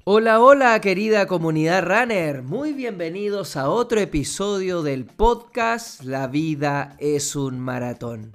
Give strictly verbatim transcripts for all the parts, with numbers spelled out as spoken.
Hola, hola querida comunidad runner, muy bienvenidos a otro episodio del podcast La vida es un maratón.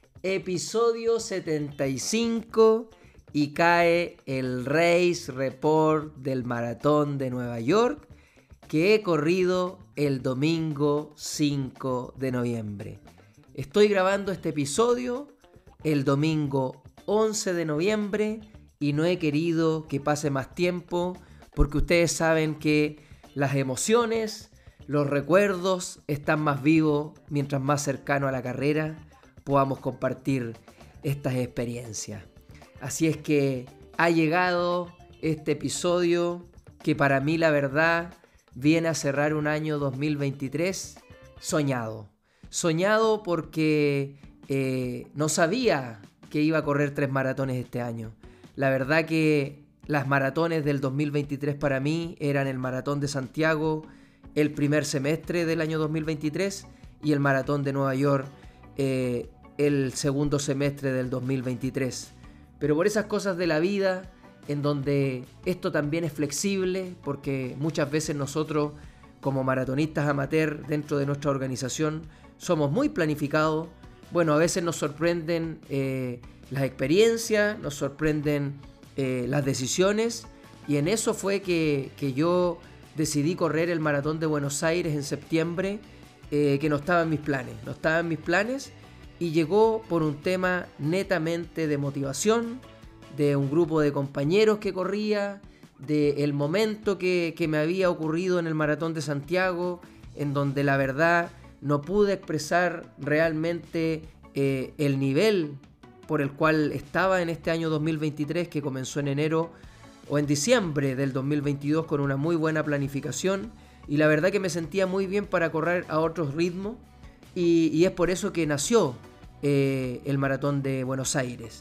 Episodio setenta y cinco y cae el Race Report del Maratón de Nueva York que he corrido el domingo cinco de noviembre. Estoy grabando este episodio el domingo once de noviembre y no he querido que pase más tiempo porque ustedes saben que las emociones, los recuerdos están más vivos mientras más cercano a la carrera podamos compartir estas experiencias. Así es que ha llegado este episodio que para mí la verdad viene a cerrar un año dos mil veintitrés soñado. Soñado porque eh, no sabía que iba a correr tres maratones este año. La verdad que las maratones del dos mil veintitrés para mí eran el Maratón de Santiago el primer semestre del año dos mil veintitrés y el Maratón de Nueva York eh, el segundo semestre del dos mil veintitrés. Pero por esas cosas de la vida, en donde esto también es flexible, porque muchas veces nosotros como maratonistas amateur dentro de nuestra organización somos muy planificados. Bueno, a veces nos sorprenden eh, las experiencias, nos sorprenden eh, las decisiones, y en eso fue que, que yo decidí correr el Maratón de Buenos Aires en septiembre, eh, que no estaba en mis planes, no estaba en mis planes, y llegó por un tema netamente de motivación, de un grupo de compañeros que corría, del momento que, que me había ocurrido en el Maratón de Santiago, en donde la verdad no pude expresar realmente eh, el nivel por el cual estaba en este año dos mil veintitrés, que comenzó en enero o en diciembre del dos mil veintidós con una muy buena planificación, y la verdad que me sentía muy bien para correr a otros ritmos, y, y es por eso que nació eh, el Maratón de Buenos Aires.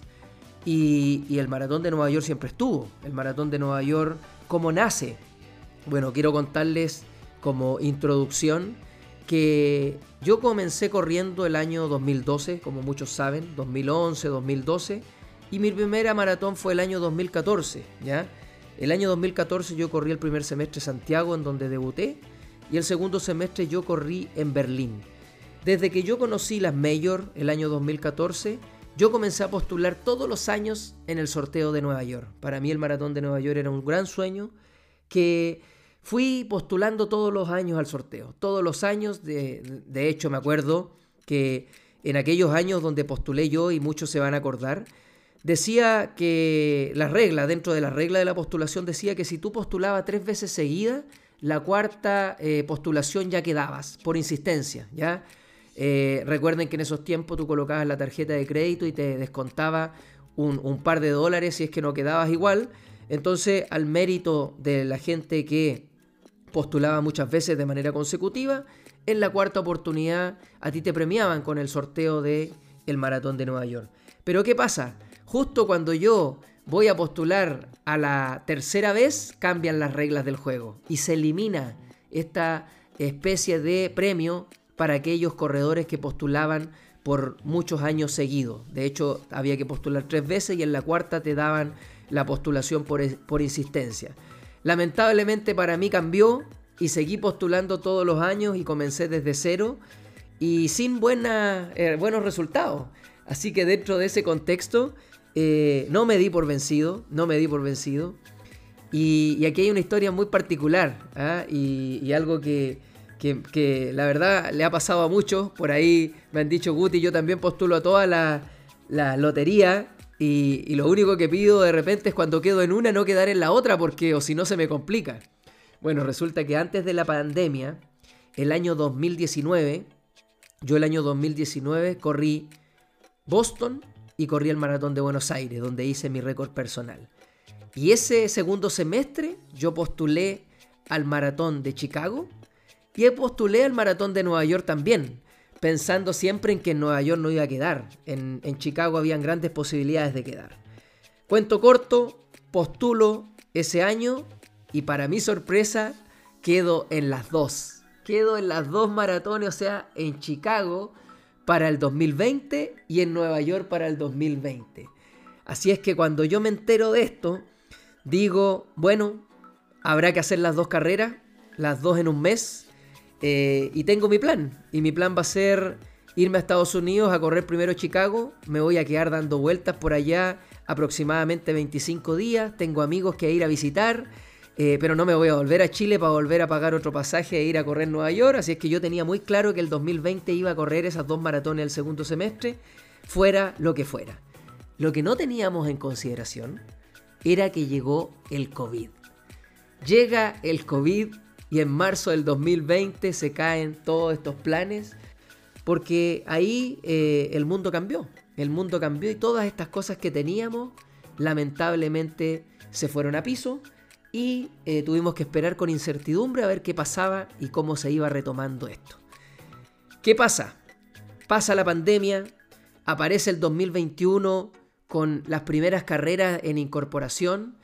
Y, y el Maratón de Nueva York siempre estuvo. El Maratón de Nueva York, ¿cómo nace? Bueno, quiero contarles como introducción que yo comencé corriendo el año dos mil doce, como muchos saben, dos mil once, dos mil doce, y mi primera maratón fue el año dos mil catorce, ¿ya? El año dos mil catorce yo corrí el primer semestre Santiago, en donde debuté, y el segundo semestre yo corrí en Berlín. Desde que yo conocí las Major el año dos mil catorce, yo comencé a postular todos los años en el sorteo de Nueva York. Para mí el Maratón de Nueva York era un gran sueño que fui postulando todos los años al sorteo. Todos los años, de, de hecho me acuerdo que en aquellos años donde postulé yo, y muchos se van a acordar, decía que la regla, dentro de la regla de la postulación, decía que si tú postulabas tres veces seguidas, la cuarta eh, postulación ya quedabas, por insistencia, ¿ya? Eh, recuerden que en esos tiempos tú colocabas la tarjeta de crédito y te descontaba un, un par de dólares si es que no quedabas igual. Entonces, al mérito de la gente que postulaba muchas veces de manera consecutiva, en la cuarta oportunidad a ti te premiaban con el sorteo del Maratón de Nueva York. Pero ¿qué pasa? Justo cuando yo voy a postular a la tercera vez, cambian las reglas del juego y se elimina esta especie de premio para aquellos corredores que postulaban por muchos años seguidos. De hecho, había que postular tres veces y en la cuarta te daban la postulación por, por insistencia. Lamentablemente para mí cambió y seguí postulando todos los años y comencé desde cero y sin buena, eh, buenos resultados. Así que dentro de ese contexto eh, no me di por vencido, no me di por vencido. Y, y aquí hay una historia muy particular, ¿eh? y, y algo que... Que, que la verdad le ha pasado a muchos. Por ahí me han dicho, Guti, yo también postulo a toda la, la lotería y, y lo único que pido de repente es cuando quedo en una no quedar en la otra, porque o si no se me complica. Bueno, resulta que antes de la pandemia, el año dos mil diecinueve, yo el año dos mil diecinueve corrí Boston y corrí el Maratón de Buenos Aires, donde hice mi récord personal. Y ese segundo semestre yo postulé al Maratón de Chicago y postulé al Maratón de Nueva York también, pensando siempre en que en Nueva York no iba a quedar. En, en Chicago habían grandes posibilidades de quedar. Cuento corto, postulo ese año y para mi sorpresa quedo en las dos. Quedo en las dos maratones, o sea, en Chicago para el dos mil veinte y en Nueva York para el dos mil veinte. Así es que cuando yo me entero de esto, digo, bueno, habrá que hacer las dos carreras, las dos en un mes, eh, y tengo mi plan. Y mi plan va a ser irme a Estados Unidos a correr primero Chicago. Me voy a quedar dando vueltas por allá aproximadamente veinticinco días. Tengo amigos que ir a visitar, eh, pero no me voy a volver a Chile para volver a pagar otro pasaje e ir a correr Nueva York. Así es que yo tenía muy claro que el dos mil veinte iba a correr esas dos maratones el segundo semestre, fuera lo que fuera. Lo que no teníamos en consideración era que llegó el COVID. Llega el COVID y en marzo del dos mil veinte se caen todos estos planes, porque ahí eh, el mundo cambió. El mundo cambió y todas estas cosas que teníamos lamentablemente se fueron a piso y eh, tuvimos que esperar con incertidumbre a ver qué pasaba y cómo se iba retomando esto. ¿Qué pasa? Pasa la pandemia, aparece el dos mil veintiuno con las primeras carreras en incorporación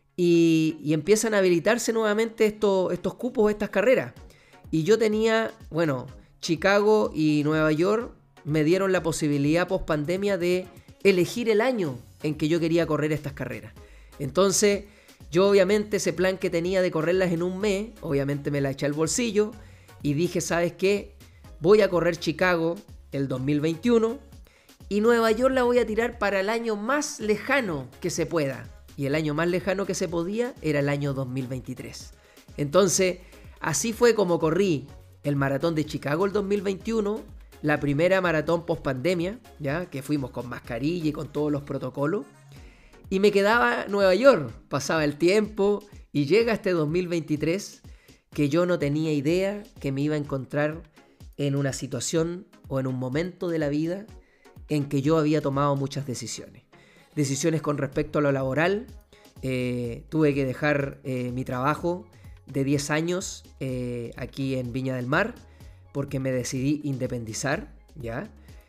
y, y empiezan a habilitarse nuevamente estos, estos cupos, estas carreras. Y yo tenía, bueno, Chicago y Nueva York me dieron la posibilidad post pandemia de elegir el año en que yo quería correr estas carreras. Entonces, yo obviamente ese plan que tenía de correrlas en un mes, obviamente me la eché al bolsillo y dije, ¿sabes qué? Voy a correr Chicago el dos mil veintiuno y Nueva York la voy a tirar para el año más lejano que se pueda. Y el año más lejano que se podía era el año dos mil veintitrés. Entonces, así fue como corrí el maratón de Chicago el dos mil veintiuno, la primera maratón post pandemia, ya que fuimos con mascarilla y con todos los protocolos. Y me quedaba Nueva York, pasaba el tiempo y llega este dos mil veintitrés que yo no tenía idea que me iba a encontrar en una situación o en un momento de la vida en que yo había tomado muchas decisiones. Decisiones con respecto a lo laboral. Eh, tuve que dejar eh, mi trabajo de diez años eh, aquí en Viña del Mar porque me decidí independizar, ¿ya?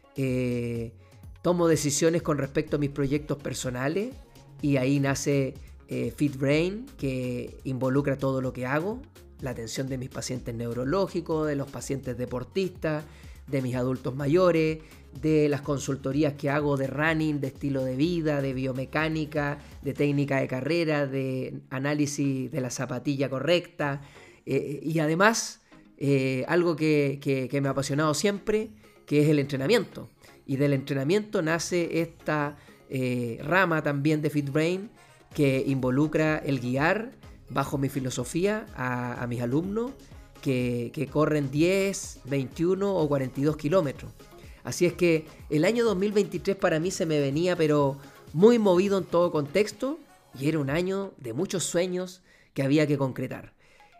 Eh, tomo decisiones con respecto a mis proyectos personales y ahí nace eh, Fit Brain, que involucra todo lo que hago, la atención de mis pacientes neurológicos, de los pacientes deportistas, de mis adultos mayores, de las consultorías que hago de running, de estilo de vida, de biomecánica, de técnica de carrera, de análisis de la zapatilla correcta, eh, y además eh, algo que, que, que me ha apasionado siempre, que es el entrenamiento. Y del entrenamiento nace esta eh, rama también de Fit Brain que involucra el guiar bajo mi filosofía a, a mis alumnos que, que corren diez, veintiuno o cuarenta y dos kilómetros. Así es que el año dos mil veintitrés para mí se me venía pero muy movido en todo contexto y era un año de muchos sueños que había que concretar.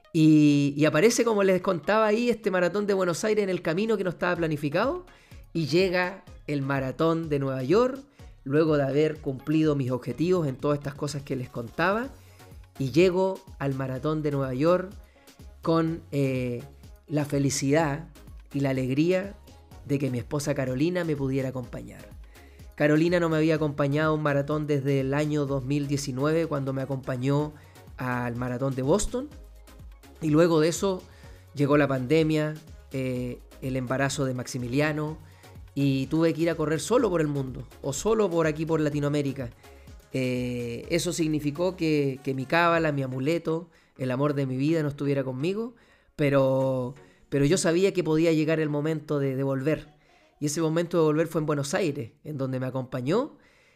Y, y aparece, como les contaba ahí, este maratón de Buenos Aires en el camino que no estaba planificado y llega el maratón de Nueva York luego de haber cumplido mis objetivos en todas estas cosas que les contaba y llego al maratón de Nueva York con eh, la felicidad y la alegría de que mi esposa Carolina me pudiera acompañar. Carolina no me había acompañado a un maratón desde el año dos mil diecinueve cuando me acompañó al maratón de Boston y luego de eso llegó la pandemia, eh, el embarazo de Maximiliano y tuve que ir a correr solo por el mundo o solo por aquí por Latinoamérica. Eh, eso significó que, que mi cábala, mi amuleto, el amor de mi vida no estuviera conmigo, pero... Pero yo sabía que podía llegar el momento de, de volver. Y ese momento de volver fue en Buenos Aires, en donde me acompañó.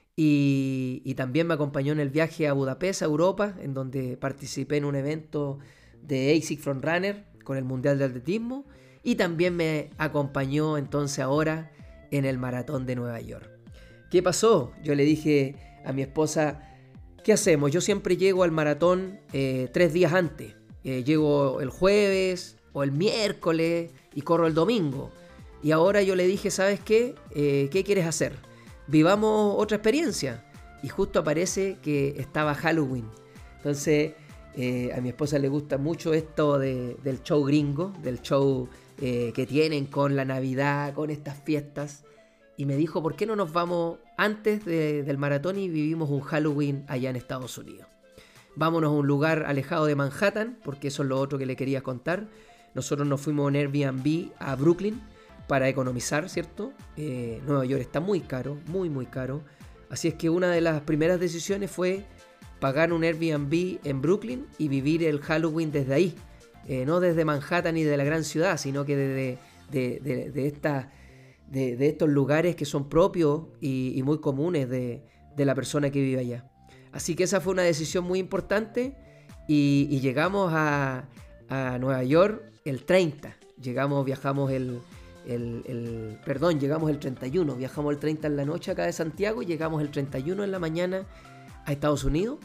Y, y también me acompañó en el viaje a Budapest, a Europa, en donde participé en un evento de A S I C Frontrunner con el Mundial de Atletismo. Y también me acompañó entonces ahora en el Maratón de Nueva York. ¿Qué pasó? Yo le dije a mi esposa, ¿qué hacemos? Yo siempre llego al maratón eh, tres días antes. Eh, llego el jueves o el miércoles y corro el domingo. Y ahora yo le dije, ¿sabes qué? Eh, ¿Qué quieres hacer? Vivamos otra experiencia. Y justo aparece que estaba Halloween. Entonces, eh, a mi esposa le gusta mucho esto de, del show gringo, del show eh, que tienen con la Navidad, con estas fiestas. Y me dijo, ¿por qué no nos vamos antes de, del maratón y vivimos un Halloween allá en Estados Unidos? Vámonos a un lugar alejado de Manhattan, porque eso es lo otro que le quería contar. Nosotros nos fuimos en Airbnb a Brooklyn para economizar, ¿cierto? Eh, Nueva York está muy caro, muy muy caro. Así es que una de las primeras decisiones fue pagar un Airbnb en Brooklyn y vivir el Halloween desde ahí. Eh, no desde Manhattan ni de la gran ciudad, sino que desde de, de, de, esta, de, de estos lugares que son propios y, y muy comunes de, de la persona que vive allá. Así que esa fue una decisión muy importante y, y llegamos a, a Nueva York el treinta. Llegamos, viajamos el, el, el... Perdón, llegamos el treinta y uno. Viajamos el treinta en la noche acá de Santiago y llegamos el treinta y uno en la mañana a Estados Unidos.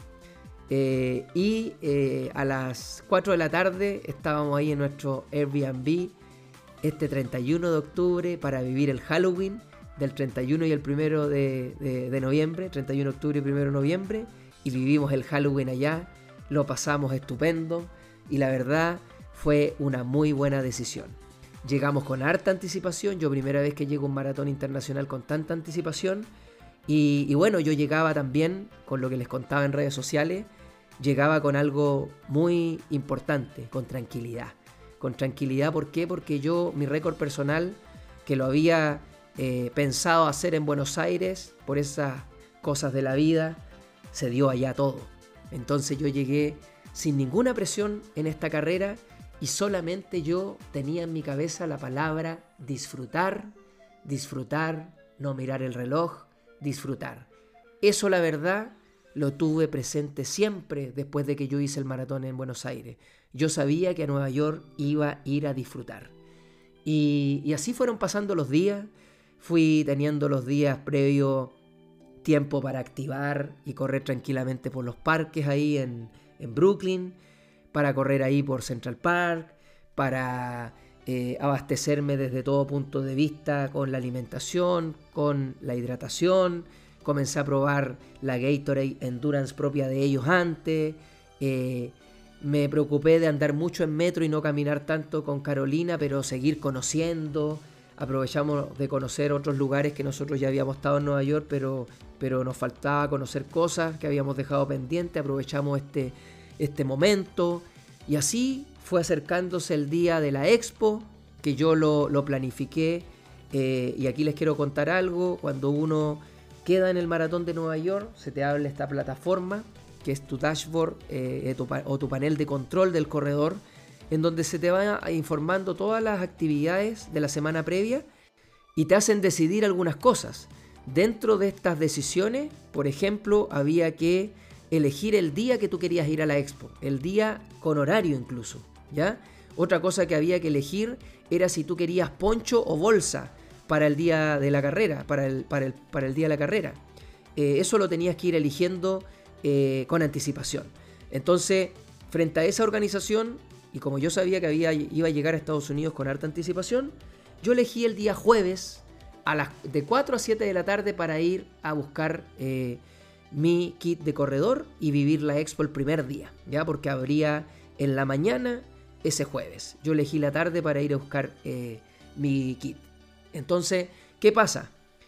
Eh, y eh, a las cuatro de la tarde estábamos ahí en nuestro Airbnb este treinta y uno de octubre para vivir el Halloween del treinta y uno y el primero de, de, de noviembre, treinta y uno de octubre y primero de noviembre, y vivimos el Halloween allá, lo pasamos estupendo y la verdad fue una muy buena decisión. Llegamos con harta anticipación, yo primera vez que llego a un maratón internacional con tanta anticipación y, y bueno, yo llegaba también con lo que les contaba en redes sociales, llegaba con algo muy importante, con tranquilidad. Con tranquilidad, ¿por qué? Porque yo, mi récord personal, que lo había eh, pensado hacer en Buenos Aires, por esas cosas de la vida, se dio allá todo. Entonces yo llegué sin ninguna presión en esta carrera y solamente yo tenía en mi cabeza la palabra disfrutar, disfrutar, no mirar el reloj, disfrutar. Eso, la verdad, lo tuve presente siempre después de que yo hice el maratón en Buenos Aires. Yo sabía que a Nueva York iba a ir a disfrutar. Y, y así fueron pasando los días. Fui teniendo los días previo tiempo para activar y correr tranquilamente por los parques ahí en, en Brooklyn, para correr ahí por Central Park, para eh, abastecerme desde todo punto de vista con la alimentación, con la hidratación. Comencé a probar la Gatorade Endurance propia de ellos antes. Eh, me preocupé de andar mucho en metro y no caminar tanto con Carolina, pero seguir conociendo. Aprovechamos de conocer otros lugares que nosotros ya habíamos estado en Nueva York, pero, pero nos faltaba conocer cosas que habíamos dejado pendientes. Aprovechamos este, este momento y así fue acercándose el día de la Expo, que yo lo, lo planifiqué. Eh, y aquí les quiero contar algo. Cuando uno queda en el maratón de Nueva York, se te abre esta plataforma que es tu dashboard eh, tu, o tu panel de control del corredor, en donde se te va informando todas las actividades de la semana previa y te hacen decidir algunas cosas. Dentro de estas decisiones, por ejemplo, había que elegir el día que tú querías ir a la Expo, el día con horario incluso, ¿ya? Otra cosa que había que elegir era si tú querías poncho o bolsa para el día de la carrera, para el, para el, para el día de la carrera. Eh, eso lo tenías que ir eligiendo eh, con anticipación. Entonces, frente a esa organización, y como yo sabía que había, iba a llegar a Estados Unidos con harta anticipación, yo elegí el día jueves a las de cuatro a siete de la tarde para ir a buscar eh, mi kit de corredor y vivir la Expo el primer día, ¿ya? Porque abría en la mañana ese jueves. Yo elegí la tarde para ir a buscar eh, mi kit. Entonces, ¿qué pasa?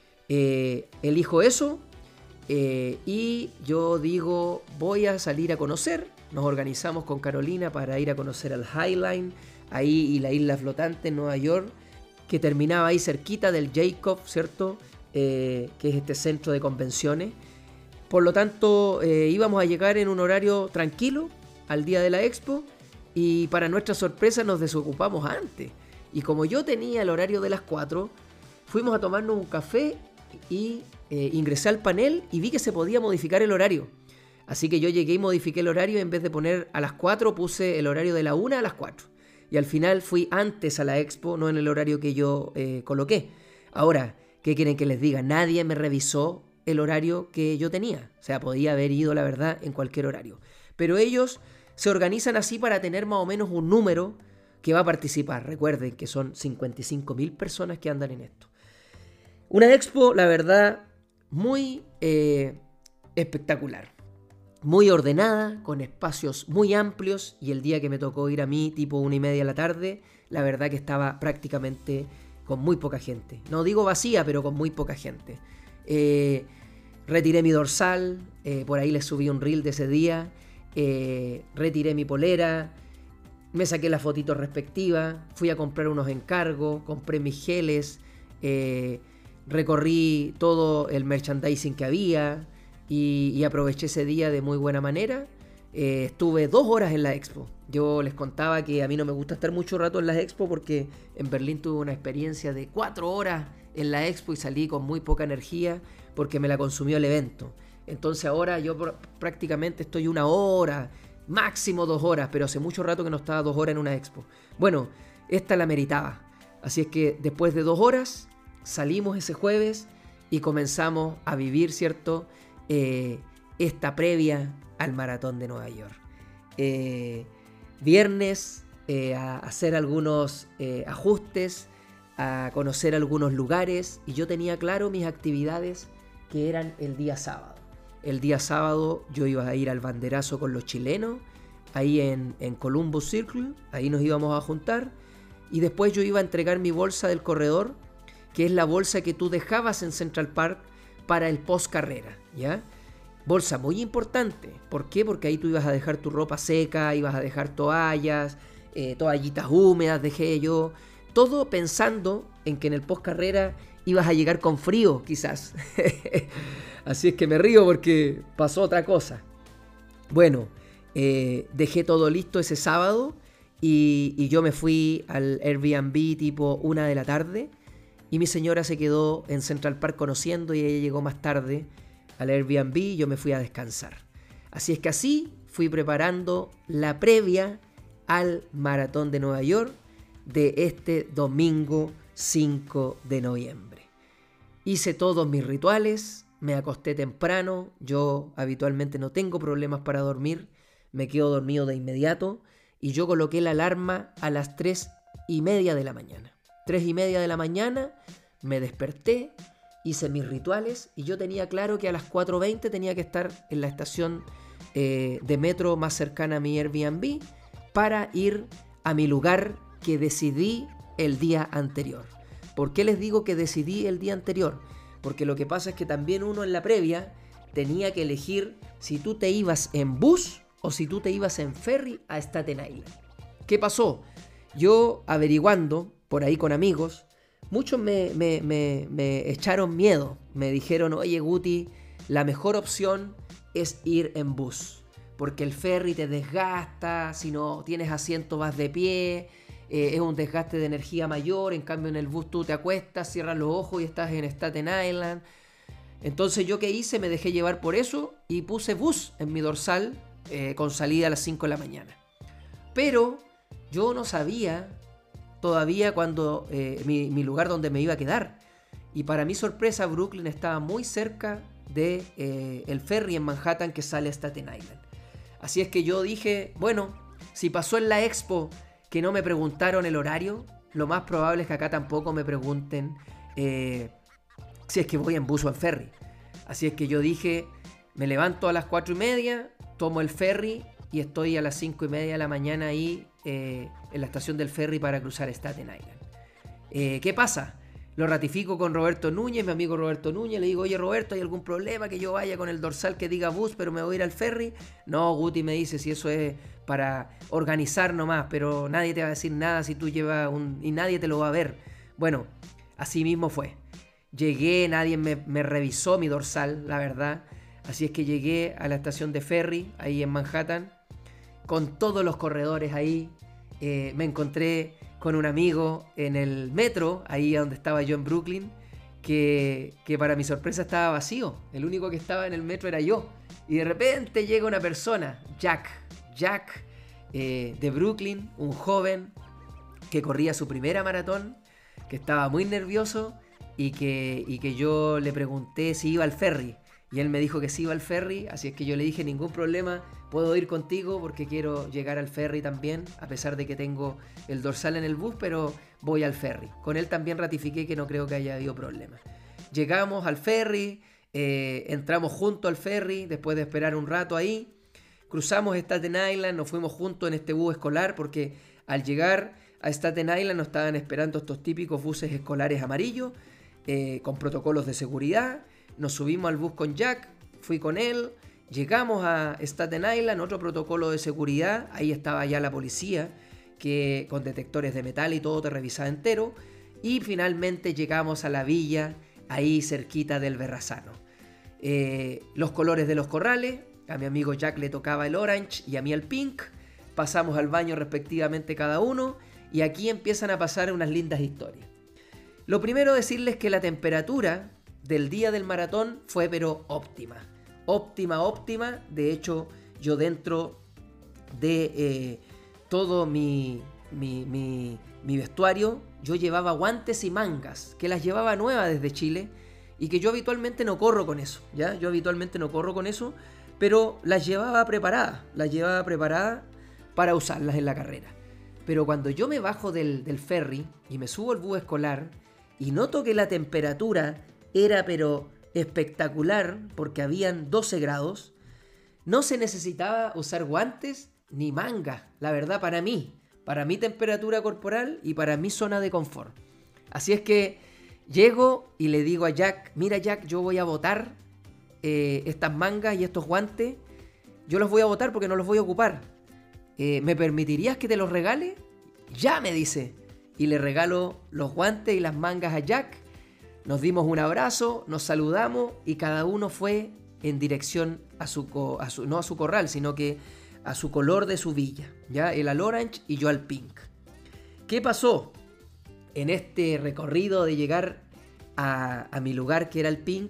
Eh, elijo eso eh, y yo digo, voy a salir a conocer. Nos organizamos con Carolina para ir a conocer el High Line, ahí y la isla flotante en Nueva York, que terminaba ahí cerquita del Jacob, ¿cierto? Eh, que es este centro de convenciones. Por lo tanto, eh, íbamos a llegar en un horario tranquilo al día de la Expo y para nuestra sorpresa nos desocupamos antes. Y como yo tenía el horario de las cuatro, fuimos a tomarnos un café y eh, ingresé al panel y vi que se podía modificar el horario. Así que yo llegué y modifiqué el horario y en vez de poner a las cuatro puse el horario de la una a las cuatro. Y al final fui antes a la Expo, no en el horario que yo eh, coloqué. Ahora, ¿qué quieren que les diga? Nadie me revisó el horario que yo tenía. O sea, podía haber ido, la verdad, en cualquier horario. Pero ellos se organizan así para tener más o menos un número que va a participar. Recuerden que son cincuenta y cinco mil personas que andan en esto. Una Expo, la verdad, muy eh, espectacular. Muy ordenada, con espacios muy amplios, y el día que me tocó ir a mí, tipo una y media de la tarde, la verdad que estaba prácticamente con muy poca gente. No digo vacía, pero con muy poca gente. Eh, retiré mi dorsal, eh, por ahí les subí un reel de ese día, eh, retiré mi polera, me saqué la fotito respectiva, fui a comprar unos encargos, compré mis geles, eh, recorrí todo el merchandising que había. y, y aproveché ese día de muy buena manera. Eh, estuve dos horas en la expo. Yo les contaba que a mí no me gusta estar mucho rato en las expo porque en Berlín tuve una experiencia de cuatro horas en la expo y salí con muy poca energía porque me la consumió el evento. Entonces ahora yo pr- prácticamente estoy una hora, máximo dos horas, pero hace mucho rato que no estaba dos horas en una expo. Bueno, esta la meritaba. Así es que después de dos horas salimos ese jueves y comenzamos a vivir, ¿cierto? Eh, esta previa al maratón de Nueva York. Eh, viernes eh, a hacer algunos eh, ajustes, a conocer algunos lugares, y yo tenía claro mis actividades que eran el día sábado. El día sábado yo iba a ir al banderazo con los chilenos, ahí en, en Columbus Circle, ahí nos íbamos a juntar, y después yo iba a entregar mi bolsa del corredor, que es la bolsa que tú dejabas en Central Park para el post carrera, ¿ya? Bolsa muy importante. ¿Por qué? Porque ahí tú ibas a dejar tu ropa seca, ibas a dejar toallas, eh, toallitas húmedas, dejé yo. Todo pensando en que en el post carrera ibas a llegar con frío, quizás. Así es que me río porque pasó otra cosa. Bueno, eh, dejé todo listo ese sábado y, y yo me fui al Airbnb tipo una de la tarde y mi señora se quedó en Central Park conociendo y ella llegó más tarde al Airbnb y yo me fui a descansar. Así es que así fui preparando la previa al Maratón de Nueva York de este domingo cinco de noviembre. Hice todos mis rituales, me acosté temprano, yo habitualmente no tengo problemas para dormir, me quedo dormido de inmediato y yo coloqué la alarma a las tres y media de la mañana. Tres y media de la mañana me desperté, hice mis rituales y yo tenía claro que a las cuatro veinte tenía que estar en la estación eh, de metro más cercana a mi Airbnb para ir a mi lugar que decidí el día anterior. ¿Por qué les digo que decidí el día anterior? Porque lo que pasa es que también uno en la previa tenía que elegir si tú te ibas en bus o si tú te ibas en ferry a Staten Island. ¿Qué pasó? Yo averiguando por ahí con amigos, muchos me, me, me, me echaron miedo. Me dijeron, oye Guti, la mejor opción es ir en bus. Porque el ferry te desgasta, si no tienes asiento vas de pie, eh, es un desgaste de energía mayor. En cambio en el bus tú te acuestas, cierras los ojos y estás en Staten Island. Entonces yo qué hice, me dejé llevar por eso y puse bus en mi dorsal eh, con salida a las cinco de la mañana. Pero yo no sabía todavía cuando eh, mi, mi lugar donde me iba a quedar. Y para mi sorpresa, Brooklyn estaba muy cerca de eh, el ferry en Manhattan que sale a Staten Island. Así es que yo dije, bueno, si pasó en la expo que no me preguntaron el horario, lo más probable es que acá tampoco me pregunten eh, si es que voy en bus o en ferry. Así es que yo dije, me levanto a las cuatro y media, tomo el ferry y estoy a las cinco y media de la mañana ahí eh, en la estación del ferry para cruzar Staten Island. Eh, ¿Qué pasa? Lo ratifico con Roberto Núñez, mi amigo Roberto Núñez. Le digo, oye Roberto, ¿hay algún problema que yo vaya con el dorsal que diga bus, pero me voy a ir al ferry? No, Guti me dice si eso es para organizar nomás, pero nadie te va a decir nada si tú llevas un... y nadie te lo va a ver. Bueno, así mismo fue. Llegué, nadie me, me revisó mi dorsal, la verdad. Así es que llegué a la estación de ferry, ahí en Manhattan, con todos los corredores ahí. Eh, me encontré con un amigo en el metro, ahí donde estaba yo en Brooklyn, que, que para mi sorpresa estaba vacío. El único que estaba en el metro era yo. Y de repente llega una persona, Jack, Jack eh, de Brooklyn, un joven que corría su primera maratón, que estaba muy nervioso y que, y que yo le pregunté si iba al ferry. Y él me dijo que sí iba al ferry, así es que yo le dije, ningún problema, puedo ir contigo porque quiero llegar al ferry también, a pesar de que tengo el dorsal en el bus, pero voy al ferry. Con él también ratifiqué que no creo que haya habido problema. Llegamos al ferry, eh, entramos juntos al ferry, después de esperar un rato ahí, cruzamos Staten Island, nos fuimos juntos en este bus escolar porque al llegar a Staten Island nos estaban esperando estos típicos buses escolares amarillos, eh, con protocolos de seguridad. Nos subimos al bus con Jack, fui con él, llegamos a Staten Island, otro protocolo de seguridad, ahí estaba ya la policía, que con detectores de metal y todo te revisaba entero, y finalmente llegamos a la villa, ahí cerquita del Verrazano. eh, los colores de los corrales. A mi amigo Jack le tocaba el orange y a mí el pink. Pasamos al baño respectivamente cada uno y aquí empiezan a pasar unas lindas historias. Lo primero, decirles que la temperatura del día del maratón fue pero óptima. Óptima, óptima. De hecho, yo dentro de eh, todo mi, mi, mi, mi vestuario, yo llevaba guantes y mangas, que las llevaba nuevas desde Chile y que yo habitualmente no corro con eso, ¿ya? Yo habitualmente no corro con eso, pero las llevaba preparadas, las llevaba preparadas para usarlas en la carrera. Pero cuando yo me bajo del, del ferry y me subo al bus escolar y noto que la temperatura era pero espectacular porque habían doce grados, no se necesitaba usar guantes ni mangas, la verdad, para mí, para mi temperatura corporal y para mi zona de confort. Así es que llego y le digo a Jack, mira Jack, yo voy a botar eh, estas mangas y estos guantes, yo los voy a botar porque no los voy a ocupar. Eh, ¿Me permitirías que te los regale? Ya, me dice. Y le regalo los guantes y las mangas a Jack. Nos dimos un abrazo, nos saludamos y cada uno fue en dirección a su, co- a su no a su corral, sino que a su color de su villa, ¿ya? Él al orange y yo al pink. ¿Qué pasó? En este recorrido de llegar a, a mi lugar, que era el pink,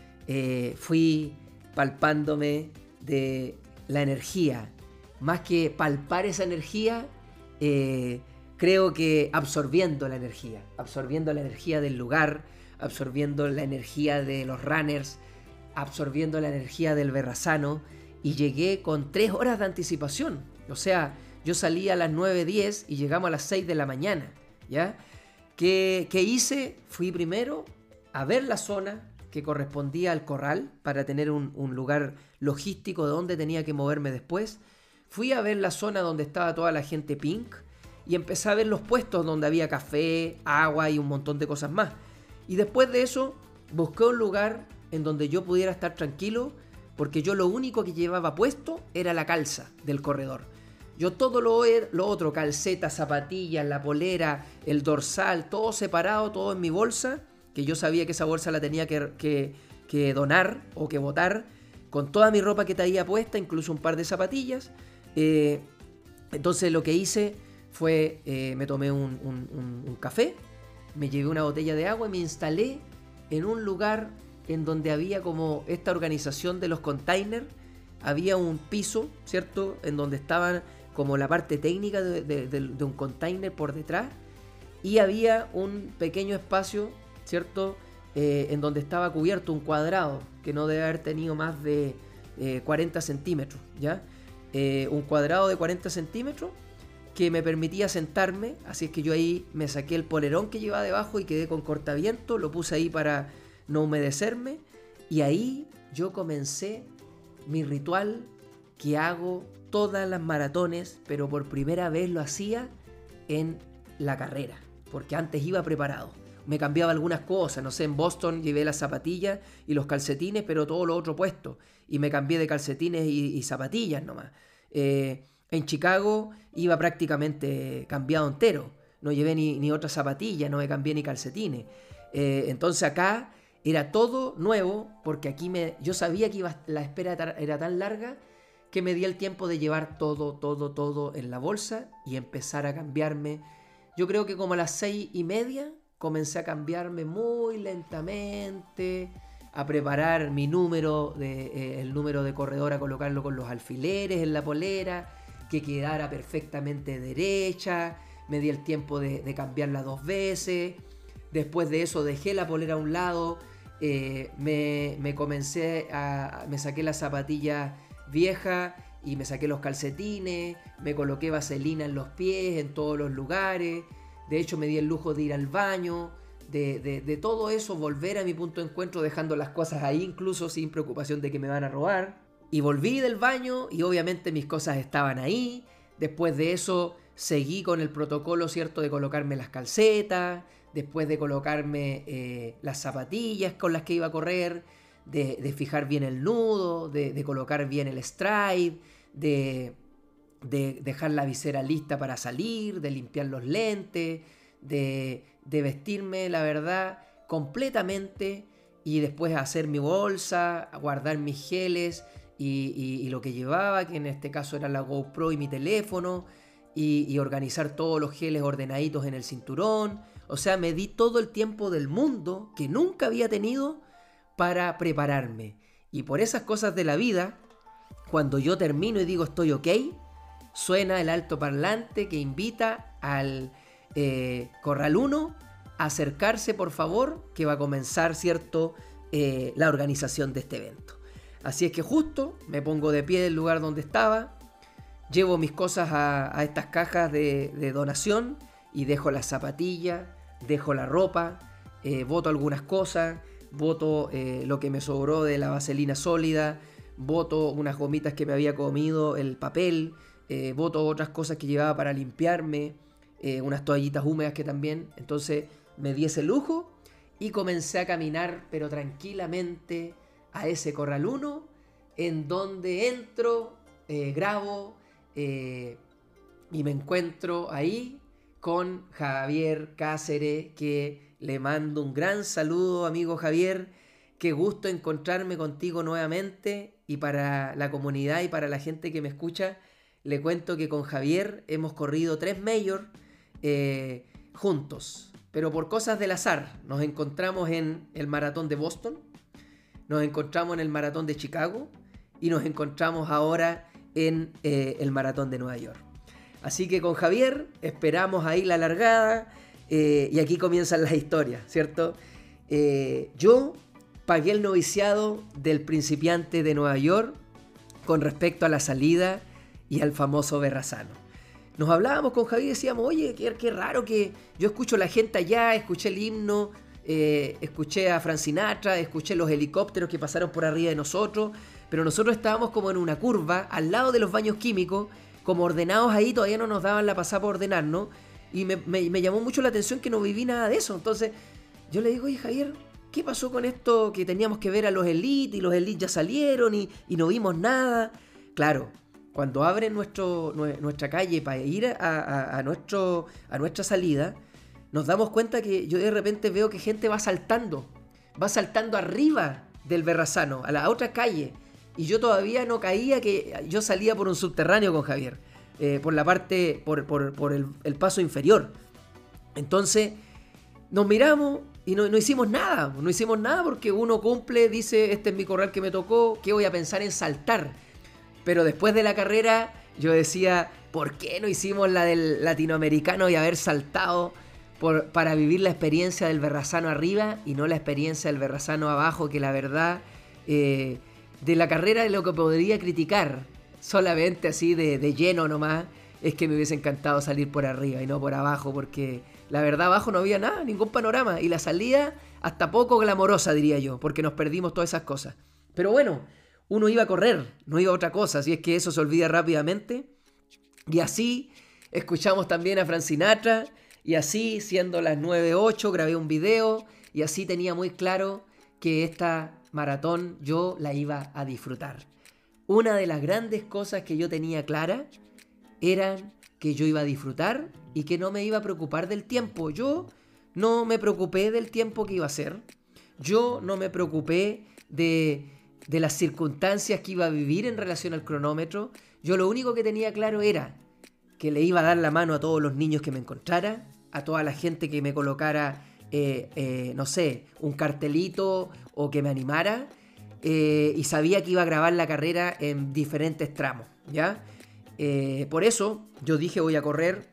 eh, fui palpándome de la energía. Más que palpar esa energía, eh, creo que absorbiendo la energía, absorbiendo la energía del lugar, absorbiendo la energía de los runners, absorbiendo la energía del Verrazano, y llegué con tres horas de anticipación. O sea, yo salí a las nueve diez y llegamos a las seis de la mañana, ¿ya? ¿Qué, qué hice? Fui primero a ver la zona que correspondía al corral para tener un, un lugar logístico de donde tenía que moverme después. Fui a ver la zona donde estaba toda la gente pink y empecé a ver los puestos donde había café, agua y un montón de cosas más. Y después de eso busqué un lugar en donde yo pudiera estar tranquilo, porque yo lo único que llevaba puesto era la calza del corredor. Yo todo lo, lo otro, calcetas, zapatillas, la polera, el dorsal, todo separado, todo en mi bolsa, que yo sabía que esa bolsa la tenía que, que, que donar o que botar, con toda mi ropa que traía puesta, incluso un par de zapatillas. Eh, entonces lo que hice fue, eh, me tomé un, un, un, un café, me llevé una botella de agua y me instalé en un lugar en donde había como esta organización de los containers. Había un piso, ¿cierto? En donde estaban como la parte técnica de, de, de, de un container por detrás, y había un pequeño espacio, ¿cierto? Eh, en donde estaba cubierto un cuadrado que no debe haber tenido más de eh, cuarenta centímetros, ¿ya? Eh, un cuadrado de cuarenta centímetros que me permitía sentarme, así es que yo ahí me saqué el polerón que llevaba debajo y quedé con cortaviento, lo puse ahí para no humedecerme, y ahí yo comencé mi ritual que hago todas las maratones, pero por primera vez lo hacía en la carrera, porque antes iba preparado. Me cambiaba algunas cosas, no sé, en Boston llevé las zapatillas y los calcetines, pero todo lo otro puesto, y me cambié de calcetines y, y zapatillas nomás. Eh, en Chicago iba prácticamente cambiado entero, no llevé ni, ni otras zapatillas, no me cambié ni calcetines. Eh, entonces acá era todo nuevo, porque aquí me, yo sabía que iba, la espera era tan larga que me di el tiempo de llevar todo, todo, todo en la bolsa y empezar a cambiarme. Yo creo que como a las seis y media comencé a cambiarme muy lentamente, a preparar mi número, de, eh, el número de corredor, a colocarlo con los alfileres en la polera, que quedara perfectamente derecha. Me di el tiempo de, de cambiarla dos veces. Después de eso dejé la polera a un lado, eh, me, me comencé a... me saqué las zapatillas viejas y me saqué los calcetines, me coloqué vaselina en los pies, en todos los lugares. De hecho me di el lujo de ir al baño, de, de, de todo eso, volver a mi punto de encuentro, dejando las cosas ahí incluso sin preocupación de que me van a robar. Y volví del baño y obviamente mis cosas estaban ahí. Después de eso seguí con el protocolo, ¿cierto?, de colocarme las calcetas, después de colocarme eh, las zapatillas con las que iba a correr, de, de fijar bien el nudo, de, de colocar bien el stride, de, de dejar la visera lista para salir, de limpiar los lentes, de, de vestirme, la verdad, completamente y después hacer mi bolsa, guardar mis geles y, y, y lo que llevaba, que en este caso era la GoPro y mi teléfono, y, y organizar todos los geles ordenaditos en el cinturón. O sea, me di todo el tiempo del mundo que nunca había tenido para prepararme. Y por esas cosas de la vida, cuando yo termino y digo estoy ok, suena el altoparlante que invita al eh, Corral uno a acercarse, por favor, que va a comenzar, ¿cierto?, eh, la organización de este evento. Así es que justo me pongo de pie del lugar donde estaba, llevo mis cosas a, a estas cajas de, de donación y dejo las zapatillas, dejo la ropa, eh, boto algunas cosas, boto eh, lo que me sobró de la vaselina sólida, boto unas gomitas que me había comido, el papel, eh, boto otras cosas que llevaba para limpiarme, eh, unas toallitas húmedas que también. Entonces me di ese lujo y comencé a caminar, pero tranquilamente, a ese Corral uno, en donde entro, eh, grabo eh, y me encuentro ahí con Javier Cáceres, que le mando un gran saludo, amigo Javier. Qué gusto encontrarme contigo nuevamente, y para la comunidad y para la gente que me escucha, le cuento que con Javier hemos corrido tres majors eh, juntos, pero por cosas del azar. Nos encontramos en el maratón de Boston, nos encontramos en el maratón de Chicago y nos encontramos ahora en eh, el maratón de Nueva York. Así que con Javier esperamos ahí la largada eh, y aquí comienzan las historias, ¿cierto? Eh, yo pagué el noviciado del principiante de Nueva York con respecto a la salida y al famoso Verrazano. Nos hablábamos con Javier y decíamos, oye, qué, qué raro que yo escucho a la gente allá, escuché el himno, eh, escuché a Frank Sinatra, escuché los helicópteros que pasaron por arriba de nosotros, pero nosotros estábamos como en una curva al lado de los baños químicos, como ordenados ahí, todavía no nos daban la pasada por ordenarnos, y me, me, me llamó mucho la atención que no viví nada de eso. Entonces yo le digo, oye Javier, ¿qué pasó con esto que teníamos que ver a los Elite y los Elite ya salieron y, y no vimos nada? Claro, cuando abren nuestro, nuestra calle para ir a, a, a, nuestro, a nuestra salida, nos damos cuenta que yo de repente veo que gente va saltando, va saltando arriba del Verrazano, a la otra calle. Y yo todavía no caía, que yo salía por un subterráneo con Javier, eh, por la parte, por, por, por el, el paso inferior. Entonces nos miramos y no, no hicimos nada, no hicimos nada porque uno cumple, dice, este es mi corral que me tocó, ¿qué voy a pensar en saltar? Pero después de la carrera yo decía, ¿por qué no hicimos la del latinoamericano y haber saltado por, para vivir la experiencia del Verrazano arriba y no la experiencia del Verrazano abajo? Que la verdad, eh, de la carrera, lo que podría criticar solamente así de, de lleno nomás, es que me hubiese encantado salir por arriba y no por abajo, porque la verdad abajo no había nada, ningún panorama, y la salida hasta poco glamorosa, diría yo, porque nos perdimos todas esas cosas. Pero bueno, uno iba a correr, no iba a otra cosa, así es que eso se olvida rápidamente. Y así escuchamos también a Frank Sinatra, y así, siendo las nueve ocho, grabé un video, y así tenía muy claro que esta maratón yo la iba a disfrutar. Una de las grandes cosas que yo tenía clara eran que yo iba a disfrutar y que no me iba a preocupar del tiempo. Yo no me preocupé del tiempo que iba a ser. Yo no me preocupé de, de las circunstancias que iba a vivir en relación al cronómetro. Yo lo único que tenía claro era que le iba a dar la mano a todos los niños que me encontrara, a toda la gente que me colocara, eh, eh, no sé, un cartelito o que me animara, eh, y sabía que iba a grabar la carrera en diferentes tramos, ¿ya? Eh, por eso yo dije, voy a correr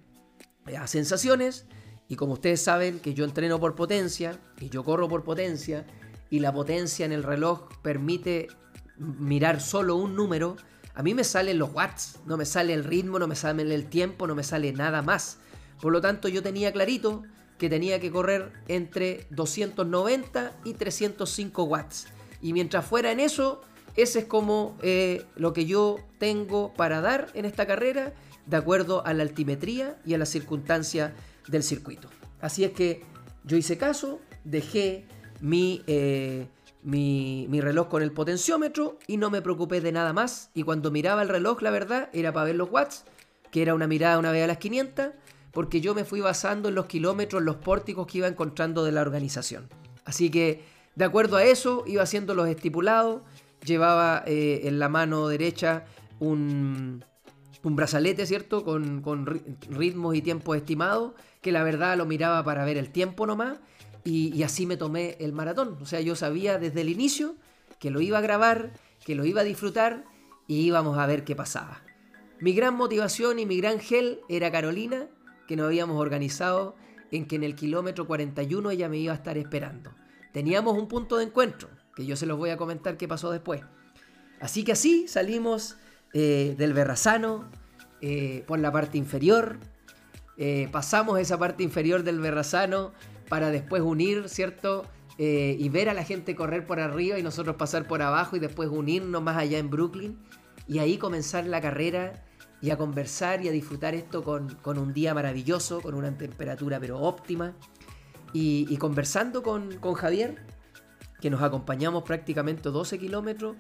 a sensaciones, y como ustedes saben que yo entreno por potencia y yo corro por potencia, y la potencia en el reloj permite mirar solo un número, a mí me salen los watts, no me sale el ritmo, no me sale el tiempo, no me sale nada más. Por lo tanto, yo tenía clarito que tenía que correr entre doscientos noventa y trescientos cinco watts. Y mientras fuera en eso, ese es como eh, lo que yo tengo para dar en esta carrera, de acuerdo a la altimetría y a las circunstancias del circuito. Así es que yo hice caso, dejé mi, eh, mi, mi reloj con el potenciómetro y no me preocupé de nada más. Y cuando miraba el reloj, la verdad, era para ver los watts, que era una mirada una vez a las quinientas, porque yo me fui basando en los kilómetros, los pórticos que iba encontrando de la organización. Así que De acuerdo a eso, iba haciendo los estipulados, llevaba eh, en la mano derecha un, un brazalete, ¿cierto? Con, con ritmos y tiempos estimados, que la verdad lo miraba para ver el tiempo nomás, y, y así me tomé el maratón. O sea, yo sabía desde el inicio que lo iba a grabar, que lo iba a disfrutar, y íbamos a ver qué pasaba. Mi gran motivación y mi gran gel era Carolina, que nos habíamos organizado en que en el kilómetro cuarenta y uno ella me iba a estar esperando. Teníamos un punto de encuentro, que yo se los voy a comentar qué pasó después. Así que así salimos eh, del Berrazano eh, por la parte inferior. Eh, pasamos esa parte inferior del Berrazano para después unir, ¿cierto? Eh, y ver a la gente correr por arriba y nosotros pasar por abajo y después unirnos más allá en Brooklyn. Y ahí comenzar la carrera y a conversar y a disfrutar esto con, con un día maravilloso, con una temperatura pero óptima. Y, y conversando con, con Javier, que nos acompañamos prácticamente doce kilómetros,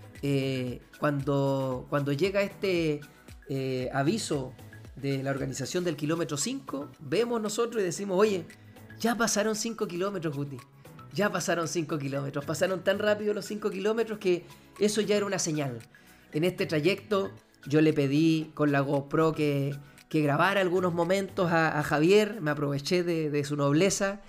eh, cuando, cuando llega este eh, aviso de la organización del kilómetro cinco, vemos nosotros y decimos, oye, ya pasaron cinco kilómetros, Guti. Ya pasaron cinco kilómetros. Pasaron tan rápido los cinco kilómetros que eso ya era una señal. En este trayecto yo le pedí con la GoPro que... que grabara algunos momentos a, a Javier, me aproveché de, de su nobleza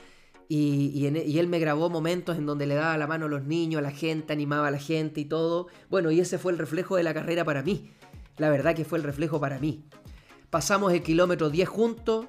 y, y, en, y él me grabó momentos en donde le daba la mano a los niños, a la gente, animaba a la gente y todo. Bueno, y ese fue el reflejo de la carrera para mí. La verdad que fue el reflejo para mí. Pasamos el kilómetro diez juntos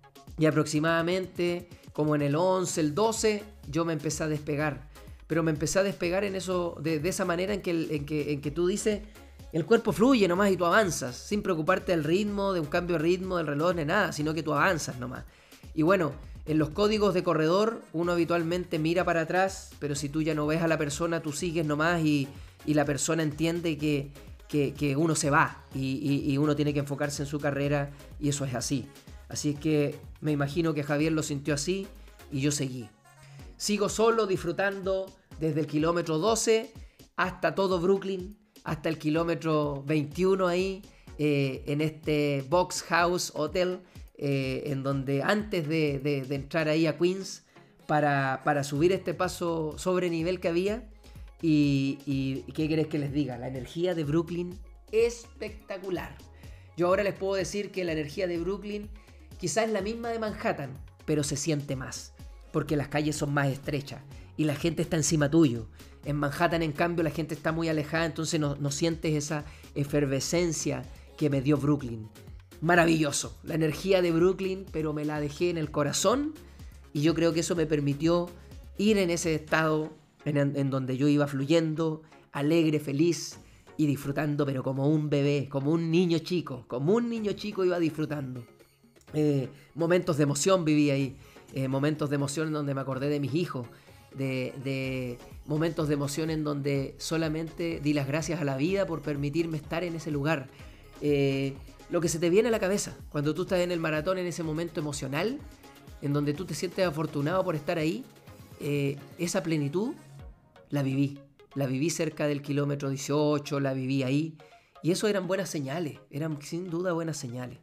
y aproximadamente como en el once, el doce, yo me empecé a despegar. Pero me empecé a despegar en eso, de, de esa manera en que, en, que, en que tú dices... El cuerpo fluye nomás y tú avanzas, sin preocuparte del ritmo, de un cambio de ritmo del reloj ni nada, sino que tú avanzas nomás. Y bueno, en los códigos de corredor uno habitualmente mira para atrás, pero si tú ya no ves a la persona, tú sigues nomás y, y la persona entiende que, que, que uno se va y, y, y uno tiene que enfocarse en su carrera y eso es así. Así es que me imagino que Javier lo sintió así y yo seguí. Sigo solo disfrutando desde el kilómetro doce hasta todo Brooklyn, hasta el kilómetro veintiuno ahí, eh, en este Box House Hotel, eh, en donde antes de, de, de entrar ahí a Queens, para, para subir este paso sobre nivel que había, y, y ¿qué querés que les diga? La energía de Brooklyn, espectacular. Yo ahora les puedo decir que la energía de Brooklyn quizás es la misma de Manhattan, pero se siente más, porque las calles son más estrechas, y la gente está encima tuyo. En Manhattan, en cambio, la gente está muy alejada, entonces no, no sientes esa efervescencia que me dio Brooklyn. Maravilloso, la energía de Brooklyn, pero me la dejé en el corazón y yo creo que eso me permitió ir en ese estado en, en donde yo iba fluyendo, alegre, feliz y disfrutando, pero como un bebé, como un niño chico, como un niño chico iba disfrutando. Eh, momentos de emoción viví ahí, eh, momentos de emoción en donde me acordé de mis hijos, De, de momentos de emoción en donde solamente di las gracias a la vida por permitirme estar en ese lugar. Eh, lo que se te viene a la cabeza cuando tú estás en el maratón, en ese momento emocional, en donde tú te sientes afortunado por estar ahí, eh, esa plenitud la viví. La viví cerca del kilómetro dieciocho, la viví ahí. Y eso eran buenas señales, eran sin duda buenas señales.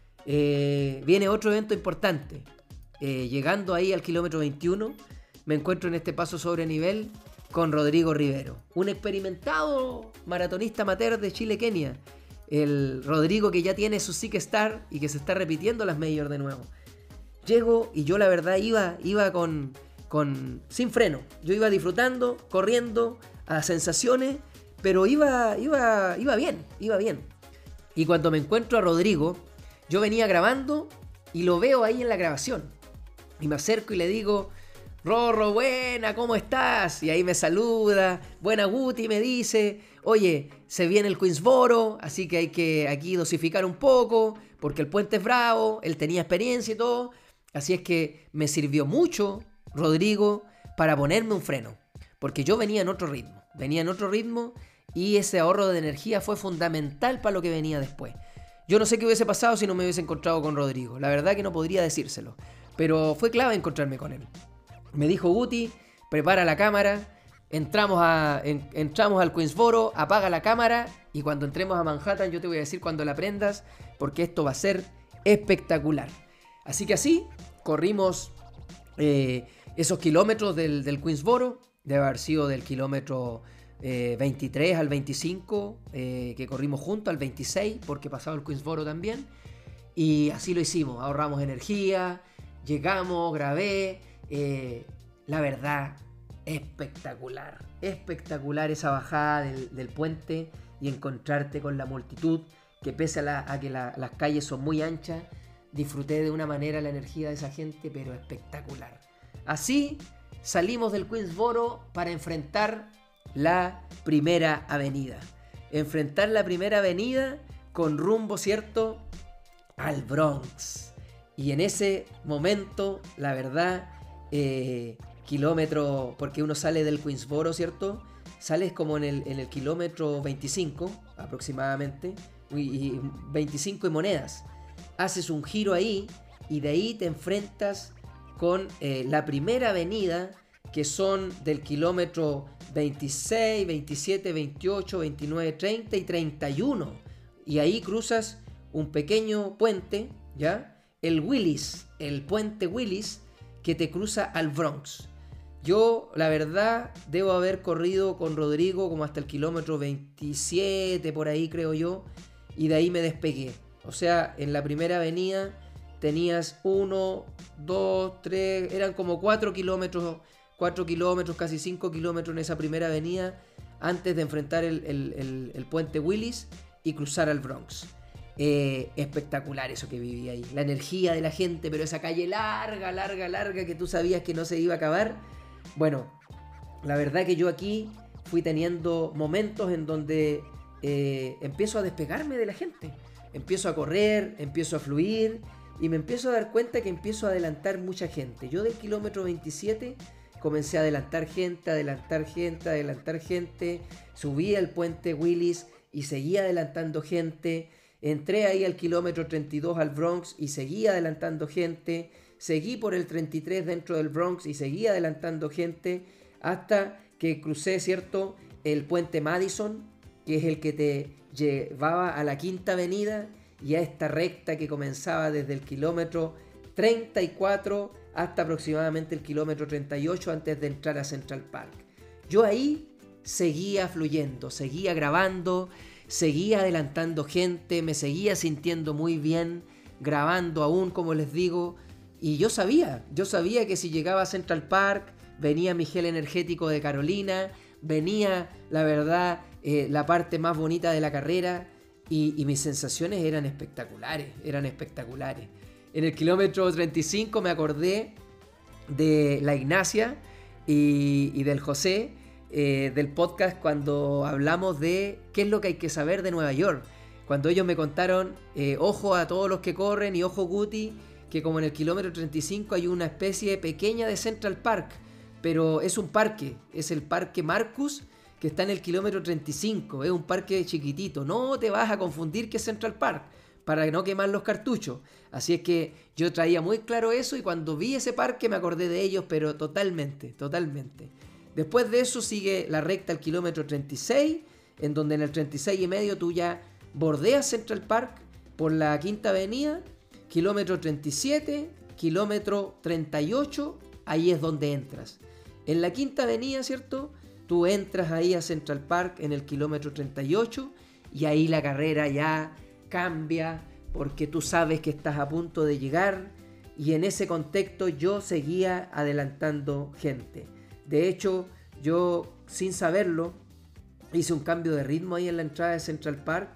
Eh, viene otro evento importante. Eh, llegando ahí al kilómetro veintiuno, me encuentro en este paso sobre nivel con Rodrigo Rivero, un experimentado maratonista amateur de Chile-Kenia. El Rodrigo que ya tiene su Sick Star y que se está repitiendo las Major de nuevo. Llego y yo la verdad iba, iba con, con sin freno. Yo iba disfrutando, corriendo, a sensaciones, pero iba, iba, iba bien, iba bien. Y cuando me encuentro a Rodrigo, yo venía grabando y lo veo ahí en la grabación. Y me acerco y le digo... Rorro, buena, ¿cómo estás? Y ahí me saluda, buena Guti, me dice, oye, se viene el Queensboro, así que hay que aquí dosificar un poco, porque el puente es bravo, él tenía experiencia y todo, así es que me sirvió mucho, Rodrigo, para ponerme un freno, porque yo venía en otro ritmo, venía en otro ritmo y ese ahorro de energía fue fundamental para lo que venía después. Yo no sé qué hubiese pasado si no me hubiese encontrado con Rodrigo, la verdad que no podría decírselo, pero fue clave encontrarme con él. Me dijo Guti, prepara la cámara, entramos, a, en, entramos al Queensboro, apaga la cámara y cuando entremos a Manhattan yo te voy a decir cuando la prendas porque esto va a ser espectacular. Así que así corrimos eh, esos kilómetros del, del Queensboro debe haber sido del kilómetro eh, veintitrés al veinticinco, eh, que corrimos juntos, al veintiséis, porque pasaba el Queensboro también. Y así lo hicimos, ahorramos energía, llegamos, grabé. Eh, la verdad, espectacular, espectacular esa bajada del, del puente y encontrarte con la multitud, que pese a, la, a que la, las calles son muy anchas, disfruté de una manera la energía de esa gente, pero espectacular. Así salimos del Queensboro para enfrentar la primera avenida. Enfrentar la primera avenida con rumbo, ¿cierto?, al Bronx. Y en ese momento, la verdad, eh, kilómetro, porque uno sale del Queensboro, ¿cierto? Sales como en el, en el kilómetro veinticinco aproximadamente, y, y veinticinco y monedas. Haces un giro ahí y de ahí te enfrentas con eh, la primera avenida, que son del kilómetro veintiséis, veintisiete, veintiocho, veintinueve, treinta y treinta y uno. Y ahí cruzas un pequeño puente, ¿ya? El Willis, el puente Willis, que te cruza al Bronx. Yo, la verdad, debo haber corrido con Rodrigo como hasta el kilómetro veintisiete, por ahí creo yo, y de ahí me despegué. O sea, en la primera avenida tenías uno, dos, tres, eran como cuatro kilómetros, cuatro kilómetros, casi cinco kilómetros en esa primera avenida, antes de enfrentar el, el, el, el puente Willis y cruzar al Bronx. Eh, espectacular eso que viví ahí, la energía de la gente, pero esa calle larga, larga, larga, que tú sabías que no se iba a acabar. Bueno, la verdad que yo aquí fui teniendo momentos en donde eh, empiezo a despegarme de la gente, empiezo a correr, empiezo a fluir y me empiezo a dar cuenta que empiezo a adelantar mucha gente. Yo del kilómetro veintisiete comencé a adelantar gente, adelantar gente, adelantar gente, subí al puente Willis y seguía adelantando gente. Entré ahí al kilómetro treinta y dos al Bronx y seguía adelantando gente. Seguí por el treinta y tres dentro del Bronx y seguía adelantando gente hasta que crucé, ¿cierto?, el puente Madison, que es el que te llevaba a la Quinta Avenida y a esta recta que comenzaba desde el kilómetro treinta y cuatro hasta aproximadamente el kilómetro treinta y ocho antes de entrar a Central Park. Yo ahí seguía fluyendo, seguía grabando, seguía adelantando gente, me seguía sintiendo muy bien, grabando aún, como les digo, y yo sabía, yo sabía que si llegaba a Central Park, venía mi gel energético de Carolina, venía, la verdad, eh, la parte más bonita de la carrera, y, y mis sensaciones eran espectaculares, eran espectaculares. En el kilómetro treinta y cinco me acordé de la Ignacia y, y del José, Eh, del podcast, cuando hablamos de qué es lo que hay que saber de Nueva York, cuando ellos me contaron, eh, ojo a todos los que corren y ojo Guti, que como en el kilómetro treinta y cinco hay una especie pequeña de Central Park, pero es un parque, es el parque Marcus, que está en el kilómetro treinta y cinco, es un parque chiquitito, no te vas a confundir que es Central Park, para no quemar los cartuchos. Así es que yo traía muy claro eso y cuando vi ese parque me acordé de ellos, pero totalmente, totalmente. Después de eso sigue la recta al kilómetro treinta y seis, en donde en el treinta y seis y medio tú ya bordeas Central Park por la Quinta Avenida, kilómetro treinta y siete, kilómetro treinta y ocho, ahí es donde entras. En la Quinta Avenida, ¿cierto? Tú entras ahí a Central Park en el kilómetro treinta y ocho y ahí la carrera ya cambia porque tú sabes que estás a punto de llegar y en ese contexto yo seguía adelantando gente. De hecho, yo sin saberlo hice un cambio de ritmo ahí en la entrada de Central Park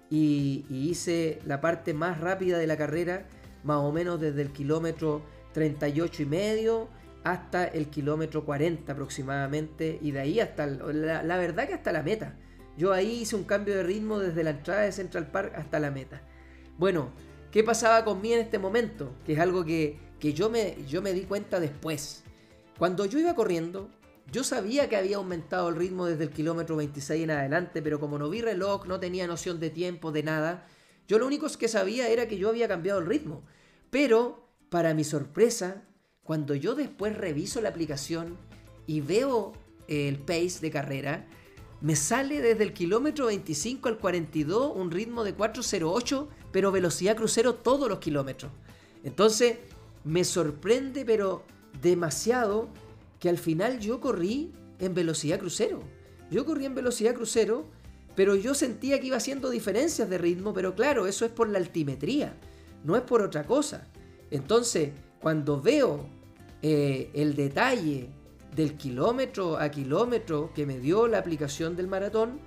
y, y hice la parte más rápida de la carrera, más o menos desde el kilómetro treinta y ocho y medio hasta el kilómetro cuarenta aproximadamente y de ahí hasta, la, la verdad que hasta la meta. Yo ahí hice un cambio de ritmo desde la entrada de Central Park hasta la meta. Bueno, ¿qué pasaba conmigo en este momento? Que es algo que, que yo, me, yo me di cuenta después. Cuando yo iba corriendo, yo sabía que había aumentado el ritmo desde el kilómetro veintiséis en adelante, pero como no vi reloj, no tenía noción de tiempo, de nada, yo lo único que sabía era que yo había cambiado el ritmo. Pero, para mi sorpresa, cuando yo después reviso la aplicación y veo el pace de carrera, me sale desde el kilómetro veinticinco al cuarenta y dos un ritmo de cuatro cero ocho, pero velocidad crucero todos los kilómetros. Entonces, me sorprende, pero demasiado, que al final yo corrí en velocidad crucero. Yo corrí en velocidad crucero, pero yo sentía que iba haciendo diferencias de ritmo, pero claro, eso es por la altimetría, no es por otra cosa. Entonces, cuando veo eh, el detalle del kilómetro a kilómetro que me dio la aplicación del maratón,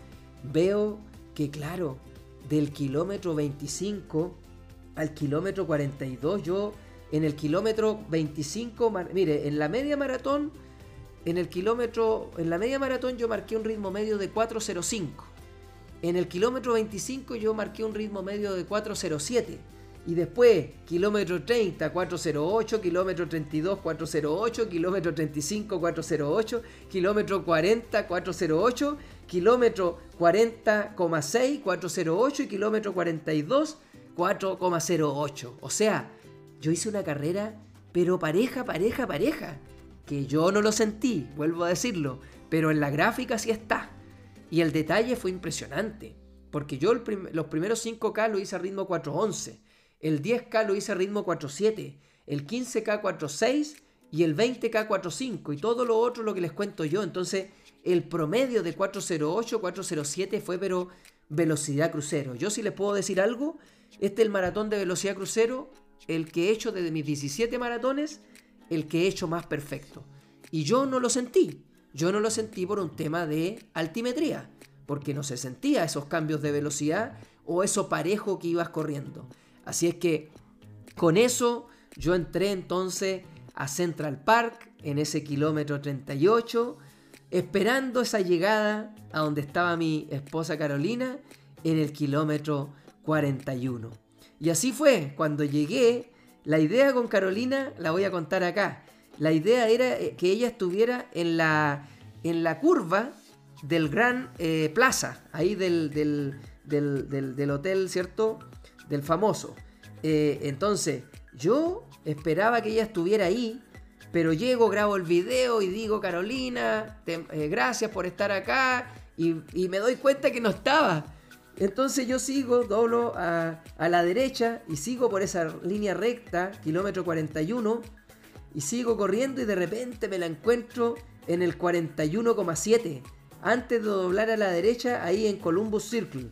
veo que claro, del kilómetro veinticinco al kilómetro cuarenta y dos, yo en el kilómetro veinticinco, mire, en la media maratón, en el kilómetro, en la media maratón yo marqué un ritmo medio de cuatro cero cinco. En el kilómetro veinticinco yo marqué un ritmo medio de cuatro cero siete. Y después, kilómetro treinta, cuatro cero ocho, kilómetro treinta y dos, cuatro cero ocho, kilómetro treinta y cinco, cuatro cero ocho, kilómetro cuarenta, cuatro cero ocho, kilómetro cuarenta coma seis, cuatro cero ocho y kilómetro cuarenta y dos, cuatro coma cero ocho. O sea, yo hice una carrera, pero pareja, pareja, pareja. Que yo no lo sentí, vuelvo a decirlo, pero en la gráfica sí está. Y el detalle fue impresionante, porque yo el prim- los primeros cinco K lo hice a ritmo cuatro once, el diez K lo hice a ritmo cuatro siete, el quince K cuatro seis y el veinte K cuatro cinco, y todo lo otro lo que les cuento yo. Entonces el promedio de cuatro cero ocho, cuatro cero siete fue pero velocidad crucero. Yo sí les puedo decir algo, este es el maratón de velocidad crucero, el que he hecho desde mis diecisiete maratones, el que he hecho más perfecto. Y yo no lo sentí. Yo no lo sentí por un tema de altimetría, porque no se sentía esos cambios de velocidad o eso parejo que ibas corriendo. Así es que con eso yo entré entonces a Central Park en ese kilómetro treinta y ocho, esperando esa llegada a donde estaba mi esposa Carolina en el kilómetro cuarenta y uno. Y así fue, cuando llegué, la idea con Carolina la voy a contar acá. La idea era que ella estuviera en la, en la curva del Gran eh, Plaza, ahí del, del, del, del, del hotel, ¿cierto? Del famoso. Eh, entonces, yo esperaba que ella estuviera ahí, pero llego, grabo el video y digo, Carolina, te, eh, gracias por estar acá, y, y me doy cuenta que no estaba. Entonces yo sigo, doblo a, a la derecha y sigo por esa línea recta, kilómetro cuarenta y uno, y sigo corriendo y de repente me la encuentro en el cuarenta y uno coma siete, antes de doblar a la derecha ahí en Columbus Circle.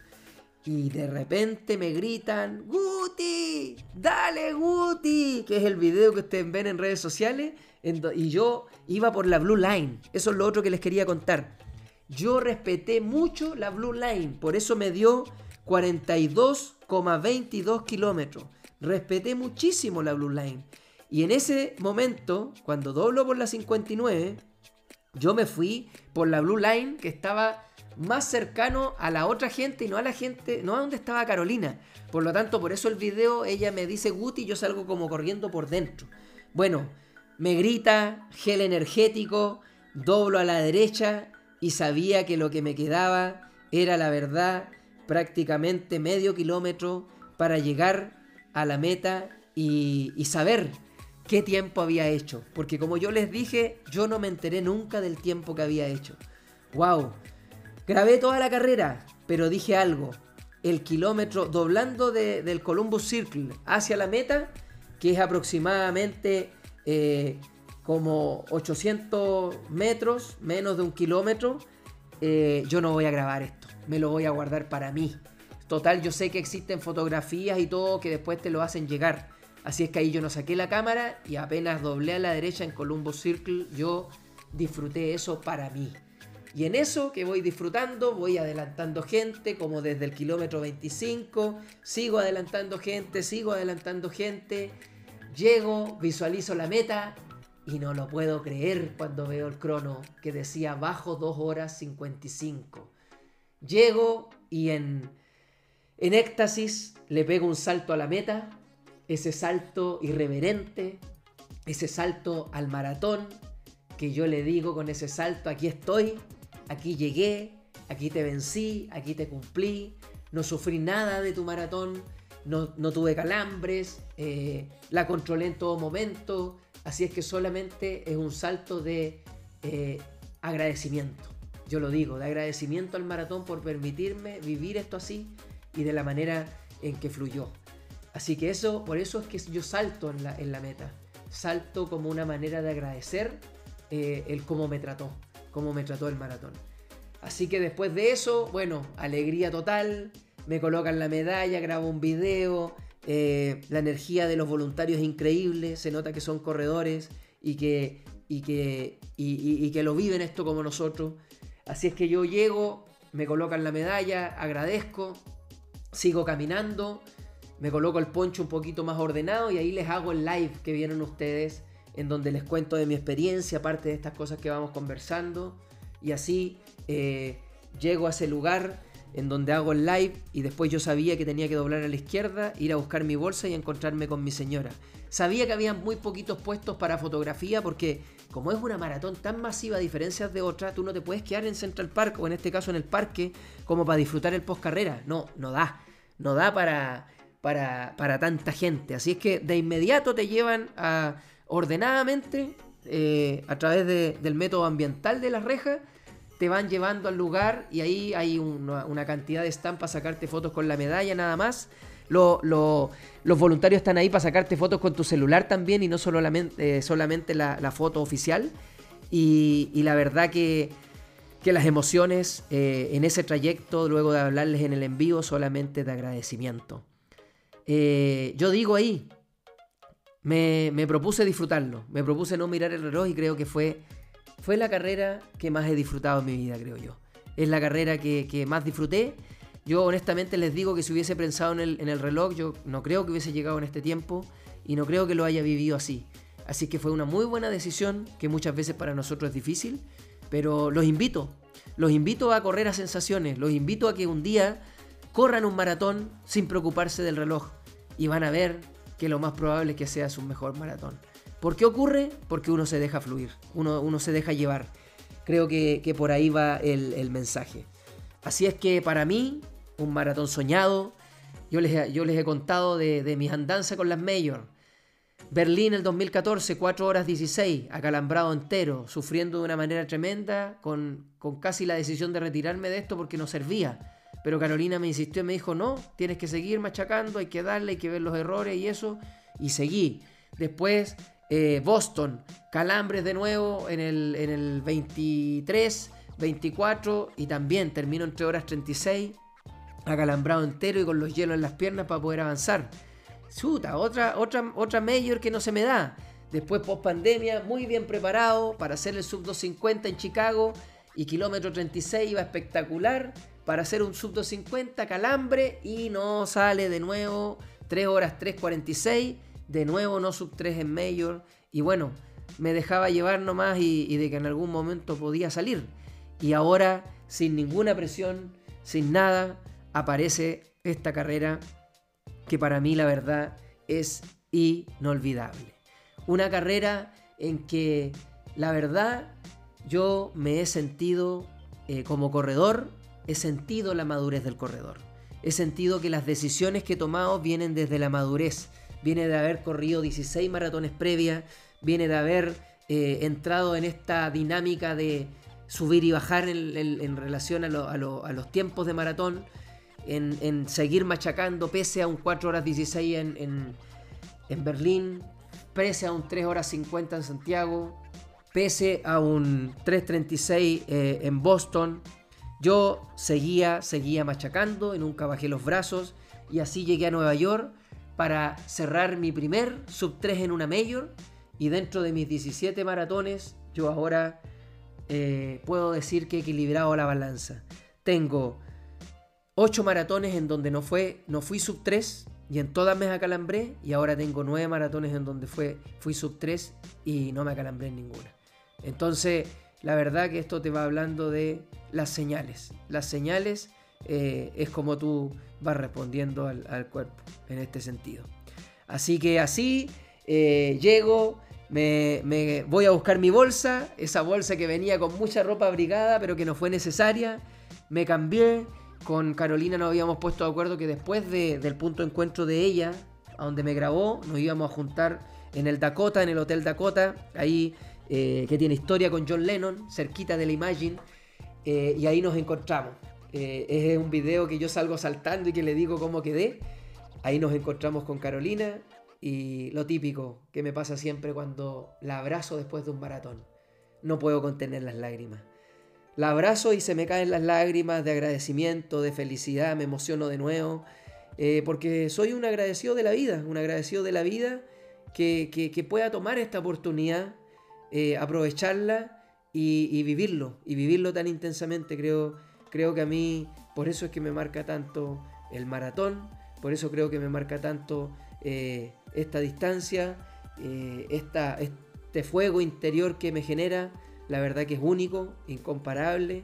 Y de repente me gritan, ¡Guti! ¡Dale, Guti! Que es el video que ustedes ven en redes sociales. Y yo iba por la Blue Line. Eso es lo otro que les quería contar. Yo respeté mucho la Blue Line. Por eso me dio cuarenta y dos coma veintidós kilómetros. Respeté muchísimo la Blue Line. Y en ese momento, cuando doblo por la cincuenta y nueve, yo me fui por la Blue Line, que estaba más cercano a la otra gente y no a la gente, no a donde estaba Carolina. Por lo tanto, por eso el video, ella me dice Guti y yo salgo como corriendo por dentro. Bueno, me grita, gel energético, doblo a la derecha y sabía que lo que me quedaba era, la verdad, prácticamente medio kilómetro para llegar a la meta y, y saber qué tiempo había hecho. Porque como yo les dije, yo no me enteré nunca del tiempo que había hecho. ¡Wow! Grabé toda la carrera, pero dije algo. El kilómetro, doblando de, del Columbus Circle hacia la meta, que es aproximadamente eh, como ochocientos metros, menos de un kilómetro, eh, yo no voy a grabar esto. Me lo voy a guardar para mí. Total, yo sé que existen fotografías y todo que después te lo hacen llegar. Así es que ahí yo no saqué la cámara y apenas doblé a la derecha en Columbus Circle, yo disfruté eso para mí. Y en eso que voy disfrutando, voy adelantando gente, como desde el kilómetro veinticinco, sigo adelantando gente, sigo adelantando gente, llego, visualizo la meta y no lo puedo creer cuando veo el crono que decía bajo dos horas cincuenta y cinco. Llego y en, en éxtasis le pego un salto a la meta, ese salto irreverente, ese salto al maratón, que yo le digo con ese salto, aquí estoy, aquí llegué, aquí te vencí, aquí te cumplí, no sufrí nada de tu maratón, no, no tuve calambres, eh, la controlé en todo momento, así es que solamente es un salto de eh, agradecimiento, yo lo digo, de agradecimiento al maratón por permitirme vivir esto así y de la manera en que fluyó. Así que eso, por eso es que yo salto en la, en la meta, salto como una manera de agradecer eh, el cómo me trató, cómo me trató el maratón. Así que después de eso, bueno, alegría total, me colocan la medalla, grabo un video, eh, la energía de los voluntarios es increíble, se nota que son corredores y que, y que, y, y, y que lo viven esto como nosotros. Así es que yo llego, me colocan la medalla, agradezco, sigo caminando, me coloco el poncho un poquito más ordenado y ahí les hago el live que vieron ustedes, en donde les cuento de mi experiencia, aparte de estas cosas que vamos conversando, y así eh, llego a ese lugar en donde hago el live y después yo sabía que tenía que doblar a la izquierda, ir a buscar mi bolsa y encontrarme con mi señora. Sabía que había muy poquitos puestos para fotografía porque como es una maratón tan masiva a diferencia de otra, tú no te puedes quedar en Central Park o en este caso en el parque como para disfrutar el post carrera. No, no da. No da para, para, para tanta gente. Así es que de inmediato te llevan a, ordenadamente eh, a través de, del método ambiental de las rejas. Te van llevando al lugar y ahí hay una, una cantidad de stands para sacarte fotos con la medalla nada más. Lo, lo, los voluntarios están ahí para sacarte fotos con tu celular también y no solo la, eh, solamente la, la foto oficial. Y, y la verdad que, que las emociones eh, en ese trayecto, luego de hablarles en el envío, solamente de agradecimiento. Eh, yo digo ahí, me, me propuse disfrutarlo, me propuse no mirar el reloj y creo que fue... Fue la carrera que más he disfrutado en mi vida, creo yo. Es la carrera que, que más disfruté. Yo honestamente les digo que si hubiese pensado en el, en el reloj, yo no creo que hubiese llegado en este tiempo y no creo que lo haya vivido así. Así que fue una muy buena decisión, que muchas veces para nosotros es difícil, pero los invito, los invito a correr a sensaciones, los invito a que un día corran un maratón sin preocuparse del reloj y van a ver que lo más probable es que sea su mejor maratón. ¿Por qué ocurre? Porque uno se deja fluir, uno, uno se deja llevar. Creo que, que por ahí va el, el mensaje. Así es que para mí, un maratón soñado. Yo les, yo les he contado de, de mis andanzas con las Major. Berlín el dos mil catorce, cuatro horas dieciséis, acalambrado entero, sufriendo de una manera tremenda, con, con casi la decisión de retirarme de esto porque no servía. Pero Carolina me insistió y me dijo, no, tienes que seguir machacando, hay que darle, hay que ver los errores y eso. Y seguí. Después... Eh, Boston, calambres de nuevo en el, en el veintitrés, veinticuatro y también termino en tres horas treinta y seis, acalambrado entero y con los hielos en las piernas para poder avanzar. Chuta, otra, otra, otra major que no se me da. Después post pandemia, muy bien preparado para hacer el sub doscientos cincuenta en Chicago y kilómetro treinta y seis iba espectacular para hacer un sub doscientos cincuenta, calambre y no sale de nuevo, tres horas tres cuarenta y seis. De nuevo no sub tres en Major. Y bueno, me dejaba llevar nomás y, y de que en algún momento podía salir. Y ahora, sin ninguna presión, sin nada, aparece esta carrera que para mí la verdad es inolvidable. Una carrera en que la verdad yo me he sentido eh, como corredor, he sentido la madurez del corredor. He sentido que las decisiones que he tomado vienen desde la madurez. Viene de haber corrido dieciséis maratones previas, viene de haber eh, entrado en esta dinámica de subir y bajar en, en, en relación a, lo, a, lo, a los tiempos de maratón, en, en seguir machacando pese a un cuatro horas dieciséis en, en, en Berlín, pese a un tres horas cincuenta en Santiago, pese a un tres treinta y seis eh, en Boston. Yo seguía, seguía machacando y nunca bajé los brazos y así llegué a Nueva York para cerrar mi primer sub tres en una Major y dentro de mis diecisiete maratones yo ahora eh, puedo decir que he equilibrado la balanza. Tengo ocho maratones en donde no, fue, no fui sub tres y en todas me acalambré y ahora tengo nueve maratones en donde fue, fui sub tres y no me acalambré en ninguna. Entonces la verdad que esto te va hablando de las señales. Las señales eh, es como tú vas respondiendo al, al cuerpo en este sentido. Así que así eh, llego, me, me voy a buscar mi bolsa, esa bolsa que venía con mucha ropa abrigada pero que no fue necesaria. Me cambié, con Carolina nos habíamos puesto de acuerdo que después de, del punto de encuentro de ella, a donde me grabó, nos íbamos a juntar en el Dakota, en el Hotel Dakota, ahí eh, que tiene historia con John Lennon, cerquita de la Imagine, eh, y ahí nos encontramos. Eh, es un video que yo salgo saltando y que le digo cómo quedé. Ahí nos encontramos con Carolina y lo típico que me pasa siempre cuando la abrazo después de un maratón. No puedo contener las lágrimas. la abrazo y se me caen las lágrimas de agradecimiento, de felicidad, me emociono de nuevo, eh, porque soy un agradecido de la vida, un agradecido de la vida que, que, que pueda tomar esta oportunidad, eh, aprovecharla y, y vivirlo, y vivirlo tan intensamente. Creo, creo que a mí, por eso es que me marca tanto el maratón, por eso creo que me marca tanto eh, esta distancia, eh, esta, este fuego interior que me genera. La verdad que es único, incomparable,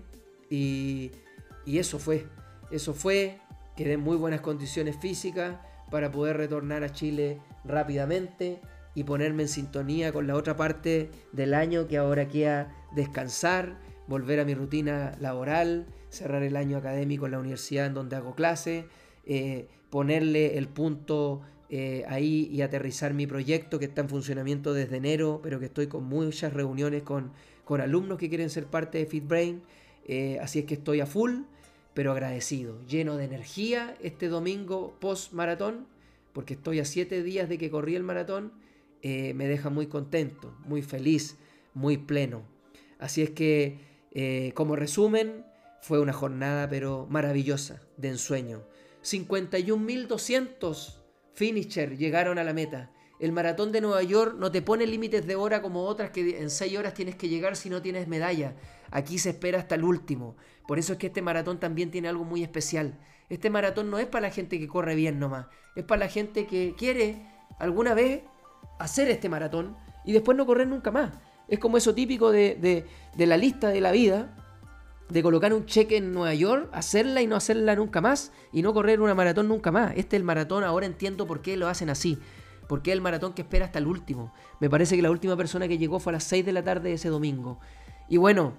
y, y eso fue, eso fue, quedé en muy buenas condiciones físicas para poder retornar a Chile rápidamente y ponerme en sintonía con la otra parte del año que ahora queda descansar, volver a mi rutina laboral, cerrar el año académico en la universidad en donde hago clase, eh, ponerle el punto eh, ahí y aterrizar mi proyecto que está en funcionamiento desde enero, pero que estoy con muchas reuniones con, con alumnos que quieren ser parte de FitBrain, eh, así es que estoy a full, pero agradecido, lleno de energía este domingo post maratón, porque estoy a siete días de que corrí el maratón, eh, me deja muy contento, muy feliz, muy pleno. Así es que, eh, como resumen, fue una jornada pero maravillosa, de ensueño. cincuenta y un mil doscientos finisher llegaron a la meta. El maratón de Nueva York no te pone límites de hora como otras que en seis horas tienes que llegar si no tienes medalla. Aquí se espera hasta el último. Por eso es que este maratón también tiene algo muy especial. Este maratón no es para la gente que corre bien nomás. Es para la gente que quiere alguna vez hacer este maratón y después no correr nunca más. Es como eso típico de, de, de la lista de la vida, de colocar un cheque en Nueva York, hacerla y no hacerla nunca más, y no correr una maratón nunca más. Este es el maratón, ahora entiendo por qué lo hacen así. Porque es el maratón que espera hasta el último. Me parece que la última persona que llegó fue a las seis de la tarde de ese domingo. Y bueno,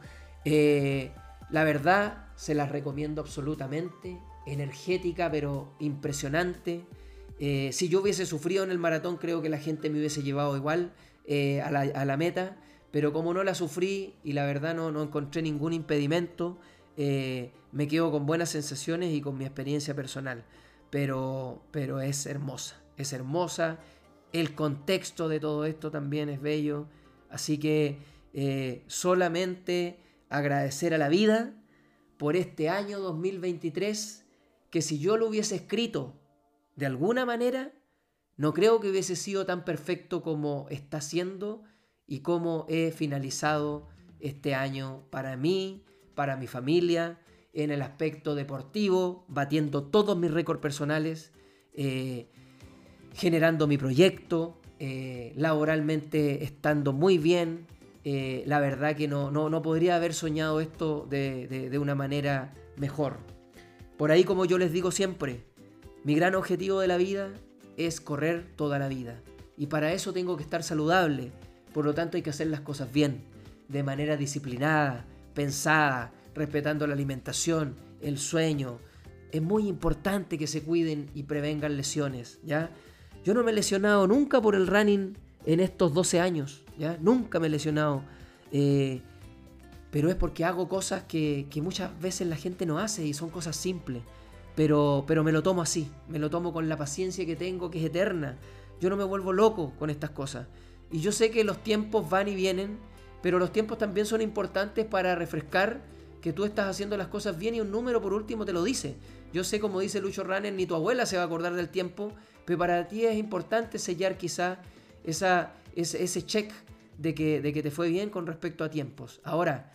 eh, la verdad se las recomiendo absolutamente. Energética, pero impresionante. Eh, si yo hubiese sufrido en el maratón, creo que la gente me hubiese llevado igual eh, a, la, a la meta. Pero como no la sufrí y la verdad no, no encontré ningún impedimento, eh, me quedo con buenas sensaciones y con mi experiencia personal. Pero, pero es hermosa, es hermosa. El contexto de todo esto también es bello. Así que eh, solamente agradecer a la vida por este año dos mil veintitrés, que si yo lo hubiese escrito de alguna manera, no creo que hubiese sido tan perfecto como está siendo y como he finalizado este año para mí, para mi familia, en el aspecto deportivo, batiendo todos mis récords personales, eh, generando mi proyecto, eh, laboralmente estando muy bien. Eh, la verdad que no, no, no podría haber soñado esto de, de, de una manera mejor. Por ahí, como yo les digo siempre, mi gran objetivo de la vida es correr toda la vida. Y para eso tengo que estar saludable. Por lo tanto, hay que hacer las cosas bien, de manera disciplinada, pensada, respetando la alimentación, el sueño. Es muy importante que se cuiden y prevengan lesiones, ¿ya? Yo no me he lesionado nunca por el running en estos doce años, ¿ya? Nunca me he lesionado. Eh, pero es porque hago cosas que, que muchas veces la gente no hace y son cosas simples. Pero, pero me lo tomo así, me lo tomo con la paciencia que tengo, que es eterna. Yo no me vuelvo loco con estas cosas. Y yo sé que los tiempos van y vienen, pero los tiempos también son importantes para refrescar que tú estás haciendo las cosas bien y un número por último te lo dice. Yo sé, como dice Lucho Runner, ni tu abuela se va a acordar del tiempo, pero para ti es importante sellar quizá esa, ese, ese check de que, de que te fue bien con respecto a tiempos. Ahora,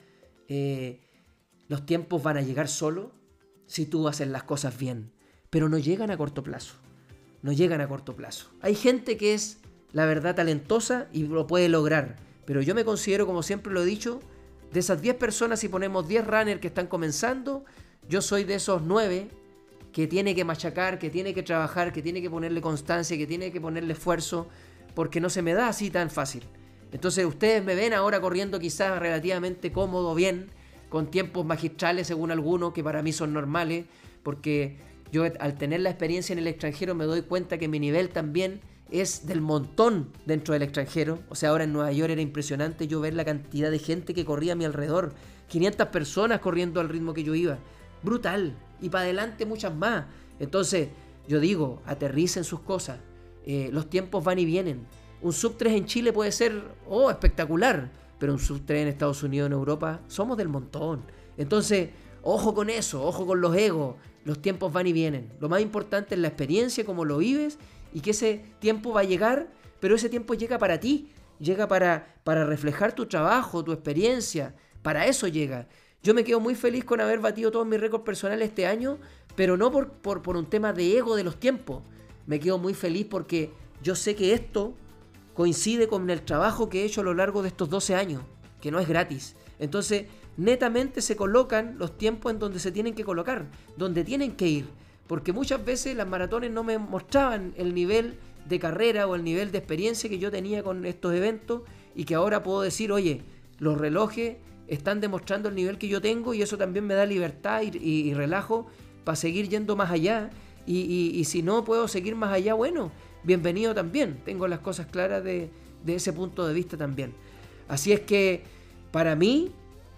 eh, los tiempos van a llegar solo si tú haces las cosas bien, pero no llegan a corto plazo. No llegan a corto plazo. Hay gente que es, la verdad, talentosa y lo puede lograr, pero yo me considero, como siempre lo he dicho, de esas diez personas, si ponemos diez runners que están comenzando, yo soy de esos nueve que tiene que machacar, que tiene que trabajar, que tiene que ponerle constancia, que tiene que ponerle esfuerzo, porque no se me da así tan fácil. Entonces ustedes me ven ahora corriendo quizás relativamente cómodo, bien, con tiempos magistrales según algunos, que para mí son normales, porque yo al tener la experiencia en el extranjero me doy cuenta que mi nivel también es del montón dentro del extranjero. O sea, ahora en Nueva York era impresionante yo ver la cantidad de gente que corría a mi alrededor. quinientas personas corriendo al ritmo que yo iba. Brutal. Y para adelante muchas más. Entonces, yo digo, aterricen sus cosas. Eh, los tiempos van y vienen. Un sub tres en Chile puede ser, oh, espectacular. Pero un sub tres en Estados Unidos, en Europa, somos del montón. Entonces, ojo con eso, ojo con los egos. Los tiempos van y vienen. Lo más importante es la experiencia, cómo lo vives, y que ese tiempo va a llegar, pero ese tiempo llega para ti, llega para, para reflejar tu trabajo, tu experiencia, para eso llega. Yo me quedo muy feliz con haber batido todos mis récords personales este año, pero no por, por, por un tema de ego de los tiempos. Me quedo muy feliz porque yo sé que esto coincide con el trabajo que he hecho a lo largo de estos doce años, que no es gratis. Entonces, netamente se colocan los tiempos en donde se tienen que colocar, donde tienen que ir. Porque muchas veces las maratones no me mostraban el nivel de carrera o el nivel de experiencia que yo tenía con estos eventos, y que ahora puedo decir, oye, los relojes están demostrando el nivel que yo tengo, y eso también me da libertad y, y, y relajo para seguir yendo más allá. Y, y, y si no puedo seguir más allá, bueno, bienvenido también. Tengo las cosas claras de, de ese punto de vista también. Así es que para mí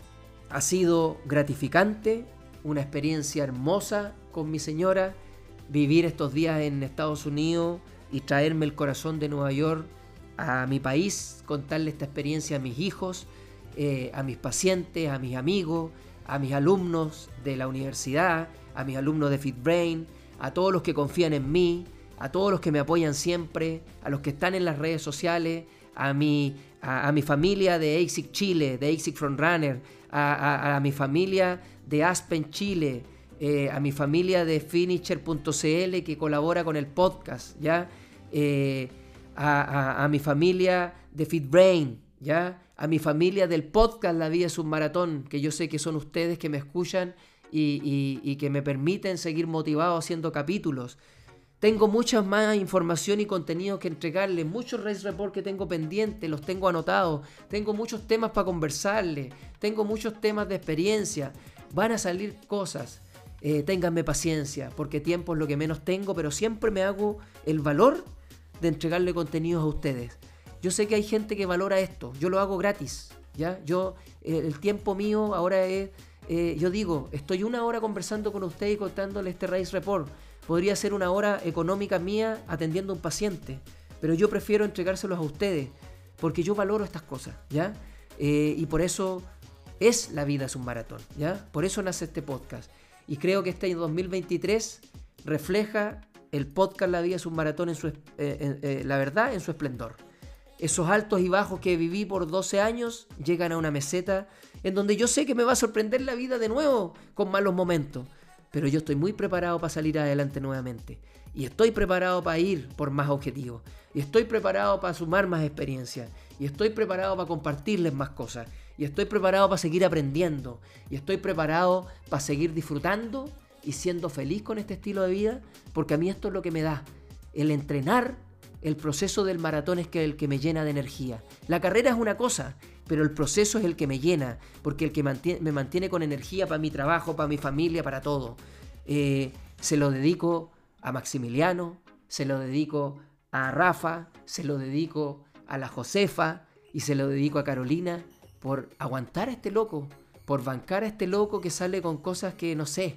ha sido gratificante, una experiencia hermosa con mi señora, vivir estos días en Estados Unidos y traerme el corazón de Nueva York a mi país, contarle esta experiencia a mis hijos, eh, a mis pacientes, a mis amigos, a mis alumnos de la universidad, a mis alumnos de FitBrain, a todos los que confían en mí, a todos los que me apoyan siempre, a los que están en las redes sociales, a mi, a, a mi familia de A S I C Chile, de A S I C Frontrunner, a, a, a mi familia de Aspen Chile, eh, a mi familia de Finisher punto c l que colabora con el podcast, ¿ya? Eh, a, a, a mi familia de FitBrain, ¿ya? A mi familia del podcast La Vida es un Maratón, que yo sé que son ustedes que me escuchan y, y, y que me permiten seguir motivado haciendo capítulos. Tengo mucha más información y contenido que entregarles, muchos Race Report que tengo pendientes, los tengo anotados, tengo muchos temas para conversarles, tengo muchos temas de experiencia, van a salir cosas, eh, ténganme paciencia, porque tiempo es lo que menos tengo, pero siempre me hago el valor de entregarle contenidos a ustedes. Yo sé que hay gente que valora esto, yo lo hago gratis, ¿ya? Yo, eh, el tiempo mío ahora es, eh, yo digo, estoy una hora conversando con ustedes y contándole este Race Report. Podría ser una hora económica mía atendiendo a un paciente, pero yo prefiero entregárselos a ustedes, porque yo valoro estas cosas, ¿ya? Eh, y por eso es La Vida es un Maratón, ¿ya? Por eso nace este podcast. Y creo que este año dos mil veintitrés refleja el podcast La Vida es un Maratón en su, eh, eh, eh, la verdad, en su esplendor. Esos altos y bajos que viví por doce años llegan a una meseta en donde yo sé que me va a sorprender la vida de nuevo con malos momentos. Pero yo estoy muy preparado para salir adelante nuevamente. Y estoy preparado para ir por más objetivos. Y estoy preparado para sumar más experiencia. Y estoy preparado para compartirles más cosas. Y estoy preparado para seguir aprendiendo. Y estoy preparado para seguir disfrutando y siendo feliz con este estilo de vida. Porque a mí esto es lo que me da. El entrenar, el proceso del maratón es el que me llena de energía. La carrera es una cosa, pero el proceso es el que me llena, porque el que mantiene, me mantiene con energía para mi trabajo, para mi familia, para todo. Eh, se lo dedico a Maximiliano, se lo dedico a Rafa, se lo dedico a la Josefa y se lo dedico a Carolina por aguantar a este loco, por bancar a este loco que sale con cosas que no sé,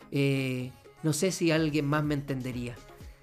eh, no sé si alguien más me entendería.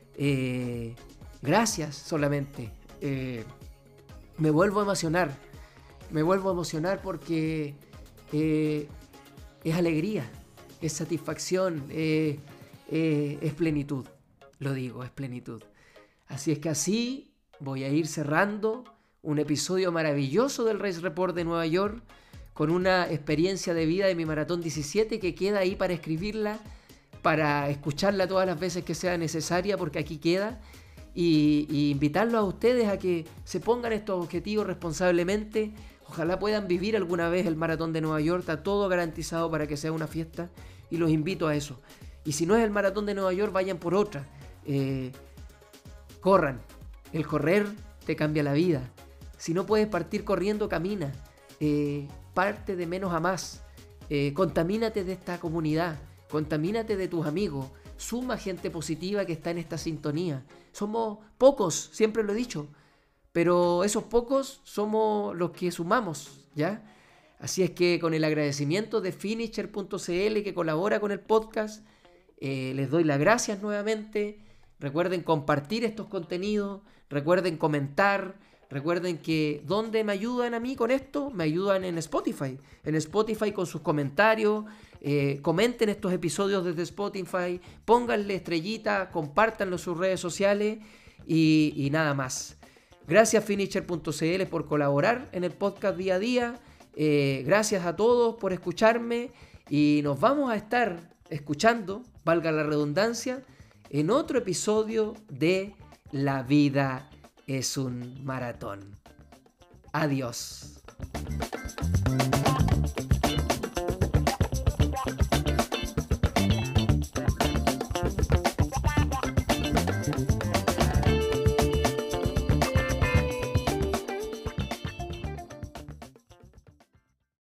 Eh, gracias solamente. Eh, me vuelvo a emocionar. Me vuelvo a emocionar porque eh, es alegría, es satisfacción, eh, eh, es plenitud, lo digo, es plenitud. Así es que así voy a ir cerrando un episodio maravilloso del Race Report de Nueva York con una experiencia de vida de mi Maratón diecisiete que queda ahí para escribirla, para escucharla todas las veces que sea necesaria, porque aquí queda. Y, y invitarlos a ustedes a que se pongan estos objetivos responsablemente. Ojalá puedan vivir alguna vez el Maratón de Nueva York. Está todo garantizado para que sea una fiesta y los invito a eso. Y si no es el Maratón de Nueva York, vayan por otra. Eh, corran. El correr te cambia la vida. Si no puedes partir corriendo, camina. Eh, parte de menos a más. Eh, contamínate de esta comunidad. Contamínate de tus amigos. Suma gente positiva que está en esta sintonía. Somos pocos, siempre lo he dicho, pero esos pocos somos los que sumamos, ¿ya? Así es que con el agradecimiento de Finisher punto c l que colabora con el podcast, eh, les doy las gracias nuevamente. Recuerden compartir estos contenidos, recuerden comentar, Recuerden que ¿dónde me ayudan a mí con esto? Me ayudan en Spotify. En Spotify con sus comentarios. Eh, comenten estos episodios desde Spotify. Pónganle estrellita, compártanlo en sus redes sociales. Y, y nada más. Gracias Finisher punto c l por colaborar en el podcast día a día. Eh, gracias a todos por escucharme. Y nos vamos a estar escuchando, valga la redundancia, en otro episodio de La vida es un maratón. Adiós.